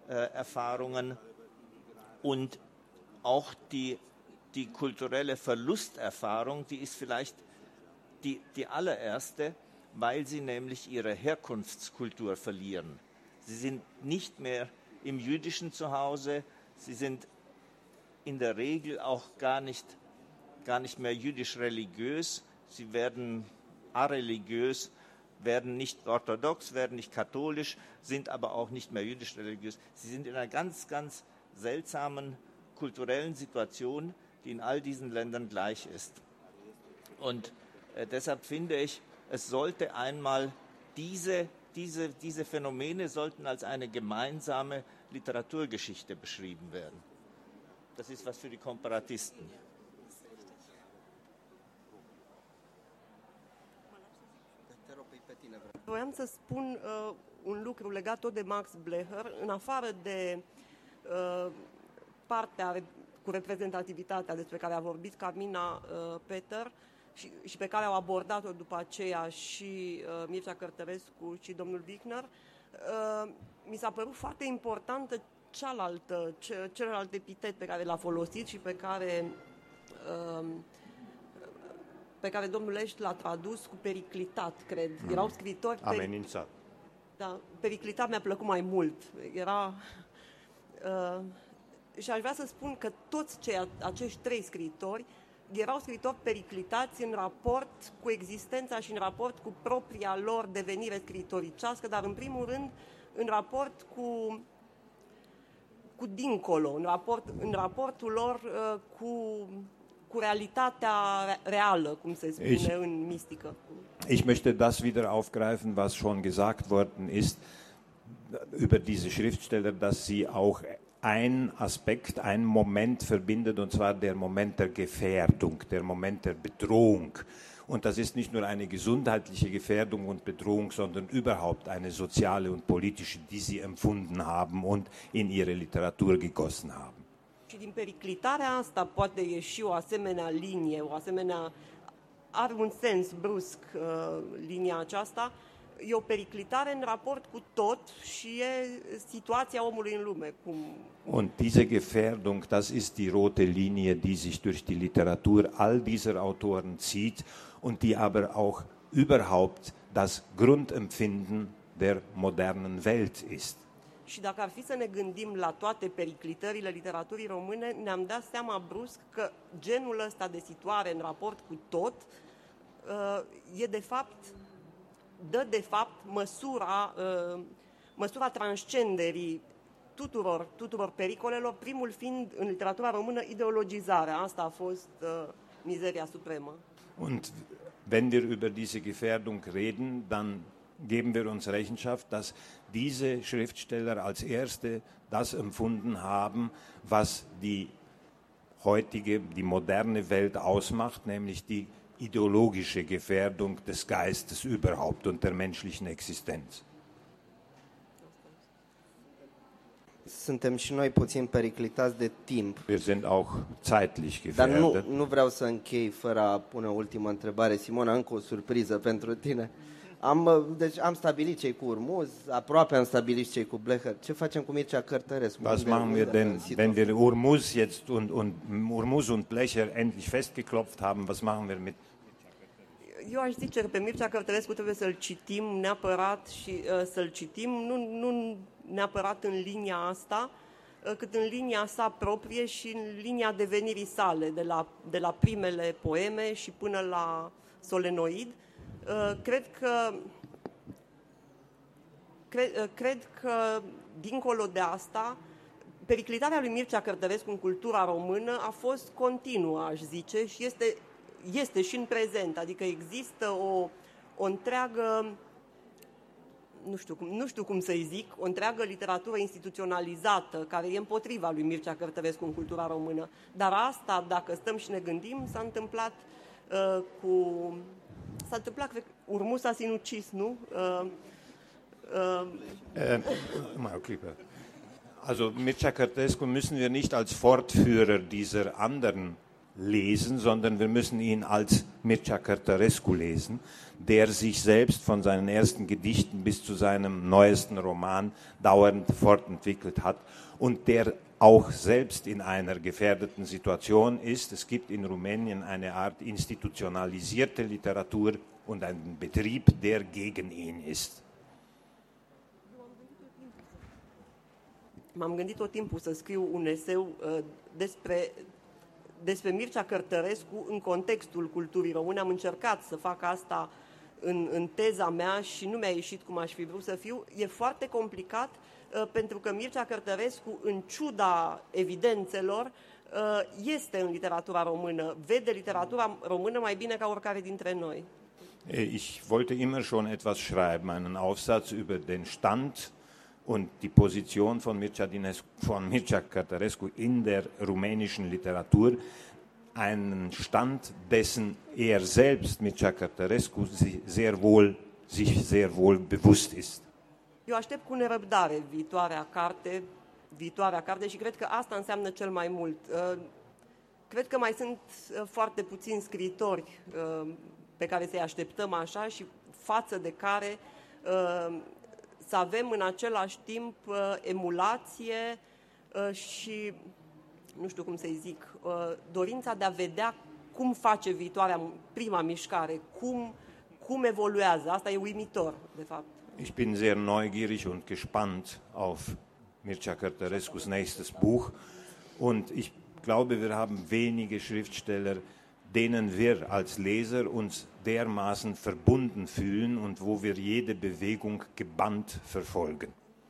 äh, Erfahrungen und auch die, die kulturelle Verlusterfahrung, die ist vielleicht die, die allererste, weil sie nämlich ihre Herkunftskultur verlieren. Sie sind nicht mehr im Jüdischen zu Hause, sie sind in der Regel auch gar nicht, gar nicht mehr jüdisch-religiös, sie werden areligiös, werden nicht orthodox, werden nicht katholisch, sind aber auch nicht mehr jüdisch-religiös. Sie sind in einer ganz, ganz seltsamen kulturellen Situation, die in all diesen Ländern gleich ist. Und äh, deshalb finde ich, es sollte einmal diese, diese, diese Phänomene sollten als eine gemeinsame Literaturgeschichte beschrieben werden. Das ist was für die Komparatisten. Voiam să spun uh, un lucru legat tot de Max Blecher, în afară de uh, partea cu reprezentativitatea despre care a vorbit Carmina uh, Peter și, și pe care au abordat-o după aceea și uh, Mircea Cărtărescu și domnul Wichner, uh, mi s-a părut foarte importantă cealaltă, ce, celălalt epitet pe care l-a folosit și pe care uh, pe care domnul Ești l-a tradus cu periclitat, cred. Mm. Erau scritori... Amenințat. Da, periclitat mi-a plăcut mai mult. Era... Uh, și aș vrea să spun că toți cei, acești trei scritori erau scritori periclitați în raport cu existența și în raport cu propria lor devenire scritoricească, dar în primul rând în raport cu, cu dincolo, în, raport, în raportul lor uh, cu... cu realitatea reală, cum se spune ich, în mistică. Ich möchte das wieder aufgreifen, was schon gesagt worden ist über diese Schriftsteller, dass sie auch ein Aspekt, ein Moment verbindet, und zwar der Moment der Gefährdung, der Moment der Bedrohung. Und das ist nicht nur eine gesundheitliche Gefährdung und Bedrohung, sondern überhaupt eine soziale und politische, die sie empfunden haben und in ihre Literatur gegossen haben. Și din periclitarea asta poate ieși o asemenea linie, o asemenea... Are un sens brusc uh, linia aceasta. E o periclitare în raport cu tot și e situația omului în lume. Cum... Und diese Gefährdung, das ist die rote Linie, die sich durch die Literatur all dieser Autoren zieht und die aber auch überhaupt das Grundempfinden der modernen Welt ist. Și dacă ar fi să ne gândim la toate periclitările literaturii române, ne-am dat seama brusc că genul ăsta de situare în raport cu tot e de fapt, dă de fapt măsura, măsura transcenderii tuturor, tuturor pericolelor, primul fiind în literatura română ideologizarea. Asta a fost mizeria supremă. Und wenn wir über diese Gefährdung reden, dann geben wir uns Rechenschaft, dass diese Schriftsteller als erste das empfunden haben, was die heutige, die moderne Welt ausmacht, nämlich die ideologische Gefährdung des Geistes überhaupt und der menschlichen Existenz. Suntem și noi puțin periclitați de timp. Wir sind auch zeitlich gefährdet. Dar nu, nu vreau să închei fără a pune o ultimă întrebare. Simona, încă o surpriză pentru tine. Am, deci am stabilit cei cu Urmuz, aproape am stabilit cei cu Blecher. Ce facem cu Mircea Cărtărescu? Was machen wir denn, wenn wir Urmuz jetzt und, und Urmuz und Blecher endlich festgeklopft haben? Was machen wir mit? Eu aș zice că pe Mircea Cărtărescu trebuie să-l citim neapărat și uh, să-l citim nu, nu neapărat în linia asta, uh, cât în linia sa proprie și în linia devenirii sale, de la, de la primele poeme și până la Solenoid. Uh, cred că cred, uh, cred că dincolo de asta periclitarea lui Mircea Cărtărescu în cultura română a fost continuă, aș zice, și este, este și în prezent, adică există o, o întreagă, nu știu, cum, nu știu cum să-i zic, o întreagă literatură instituționalizată care e împotriva lui Mircea Cărtărescu în cultura română. Dar asta, dacă stăm și ne gândim, s-a întâmplat uh, cu... S-a întâmplat, cred, Urmuz a sinucis, nu? Uh, uh, äh, mal, Klippe. Also Mircea Cărtărescu müssen wir nicht als Fortführer dieser anderen lesen, sondern wir müssen ihn als Mircea Cărtărescu lesen, der sich selbst von seinen ersten Gedichten bis zu seinem neuesten Roman dauernd fortentwickelt hat und der auch selbst in einer gefährdeten Situation ist. Es gibt in Rumänien eine Art institutionalisierte Literatur und einen Betrieb, der gegen ihn ist. M-am gândit tot timpul să scriu un eseu uh, despre, despre Mircea Cărtărescu în contextul culturii române. Am încercat să fac asta în, în teza mea și nu mi-a ieșit cum aș fi vrut să fiu. E foarte complicat uh, pentru că Mircea Cărtărescu, în ciuda evidențelor, uh, este în literatura română, vede literatura română mai bine ca oricare dintre noi. Ich wollte immer schon etwas schreiben, einen Aufsatz über den Stand und die Position von Mircea, Dinescu, von Mircea Cărtărescu in der rumänischen Literatur, einen Stand, dessen er selbst, Mircea Cărtărescu, sehr wohl, sich sehr wohl bewusst ist. Eu aștept cu nerăbdare viitoarea carte, viitoarea carte și cred că asta înseamnă cel mai mult. Cred că mai sunt foarte puțini scriitori pe care să-i așteptăm așa și față de care să avem în același timp emulație și, nu știu cum să-i zic, dorința de a vedea cum face viitoarea, prima mișcare, cum, cum evoluează. Asta e uimitor, de fapt. Ich bin sehr neugierig und gespannt auf Mircea Cărtărescus nächstes Buch und ich glaube, wir haben wenige Schriftsteller, denen wir als Leser uns dermaßen verbunden fühlen und wo wir jede Bewegung gebannt verfolgen.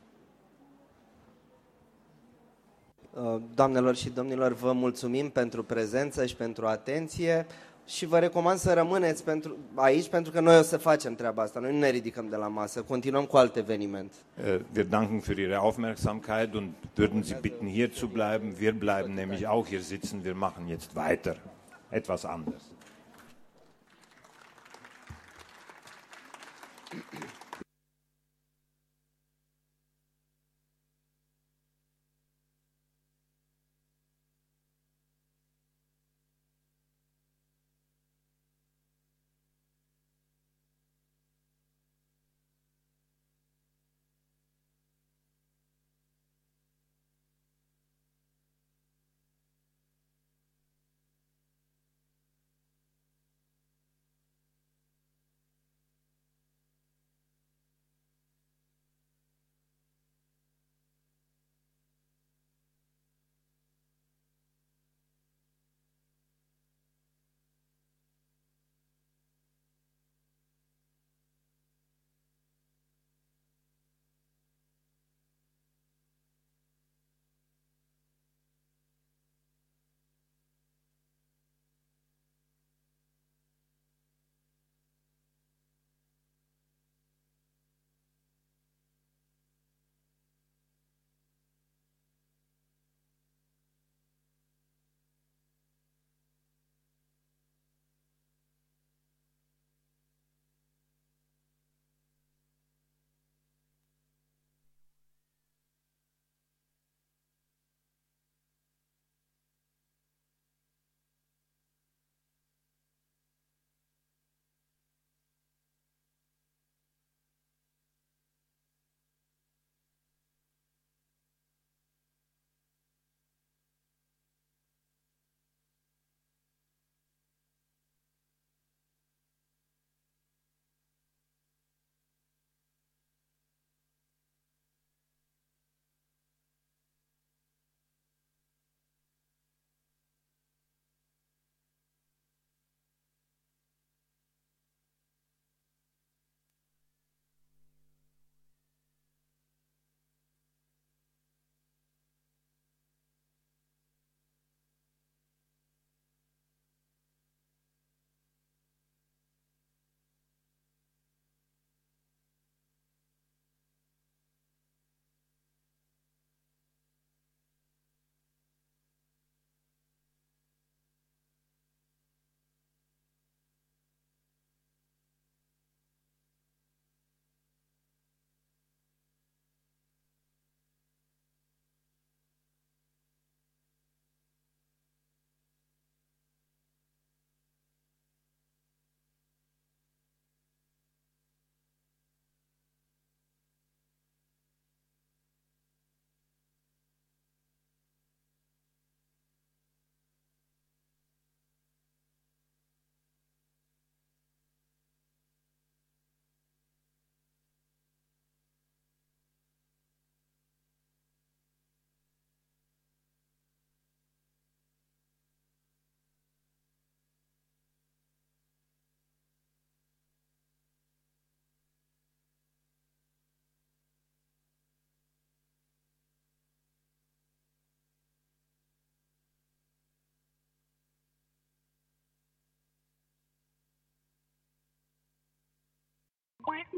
Doamnelor și domnilor, vă mulțumim pentru prezență și pentru atenție și vă recomand să rămâneți pentru, aici pentru că noi o să facem treaba asta. Noi nu ne ridicăm de la masă, continuăm cu alt eveniment. Wir danken für Ihre Aufmerksamkeit und würden Sie bitten, hier zu bleiben. Wir bleiben nämlich auch hier sitzen. Wir machen jetzt weiter. Etwas anders.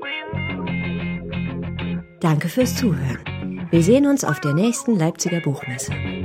Danke fürs Zuhören. Wir sehen uns auf der nächsten Leipziger Buchmesse.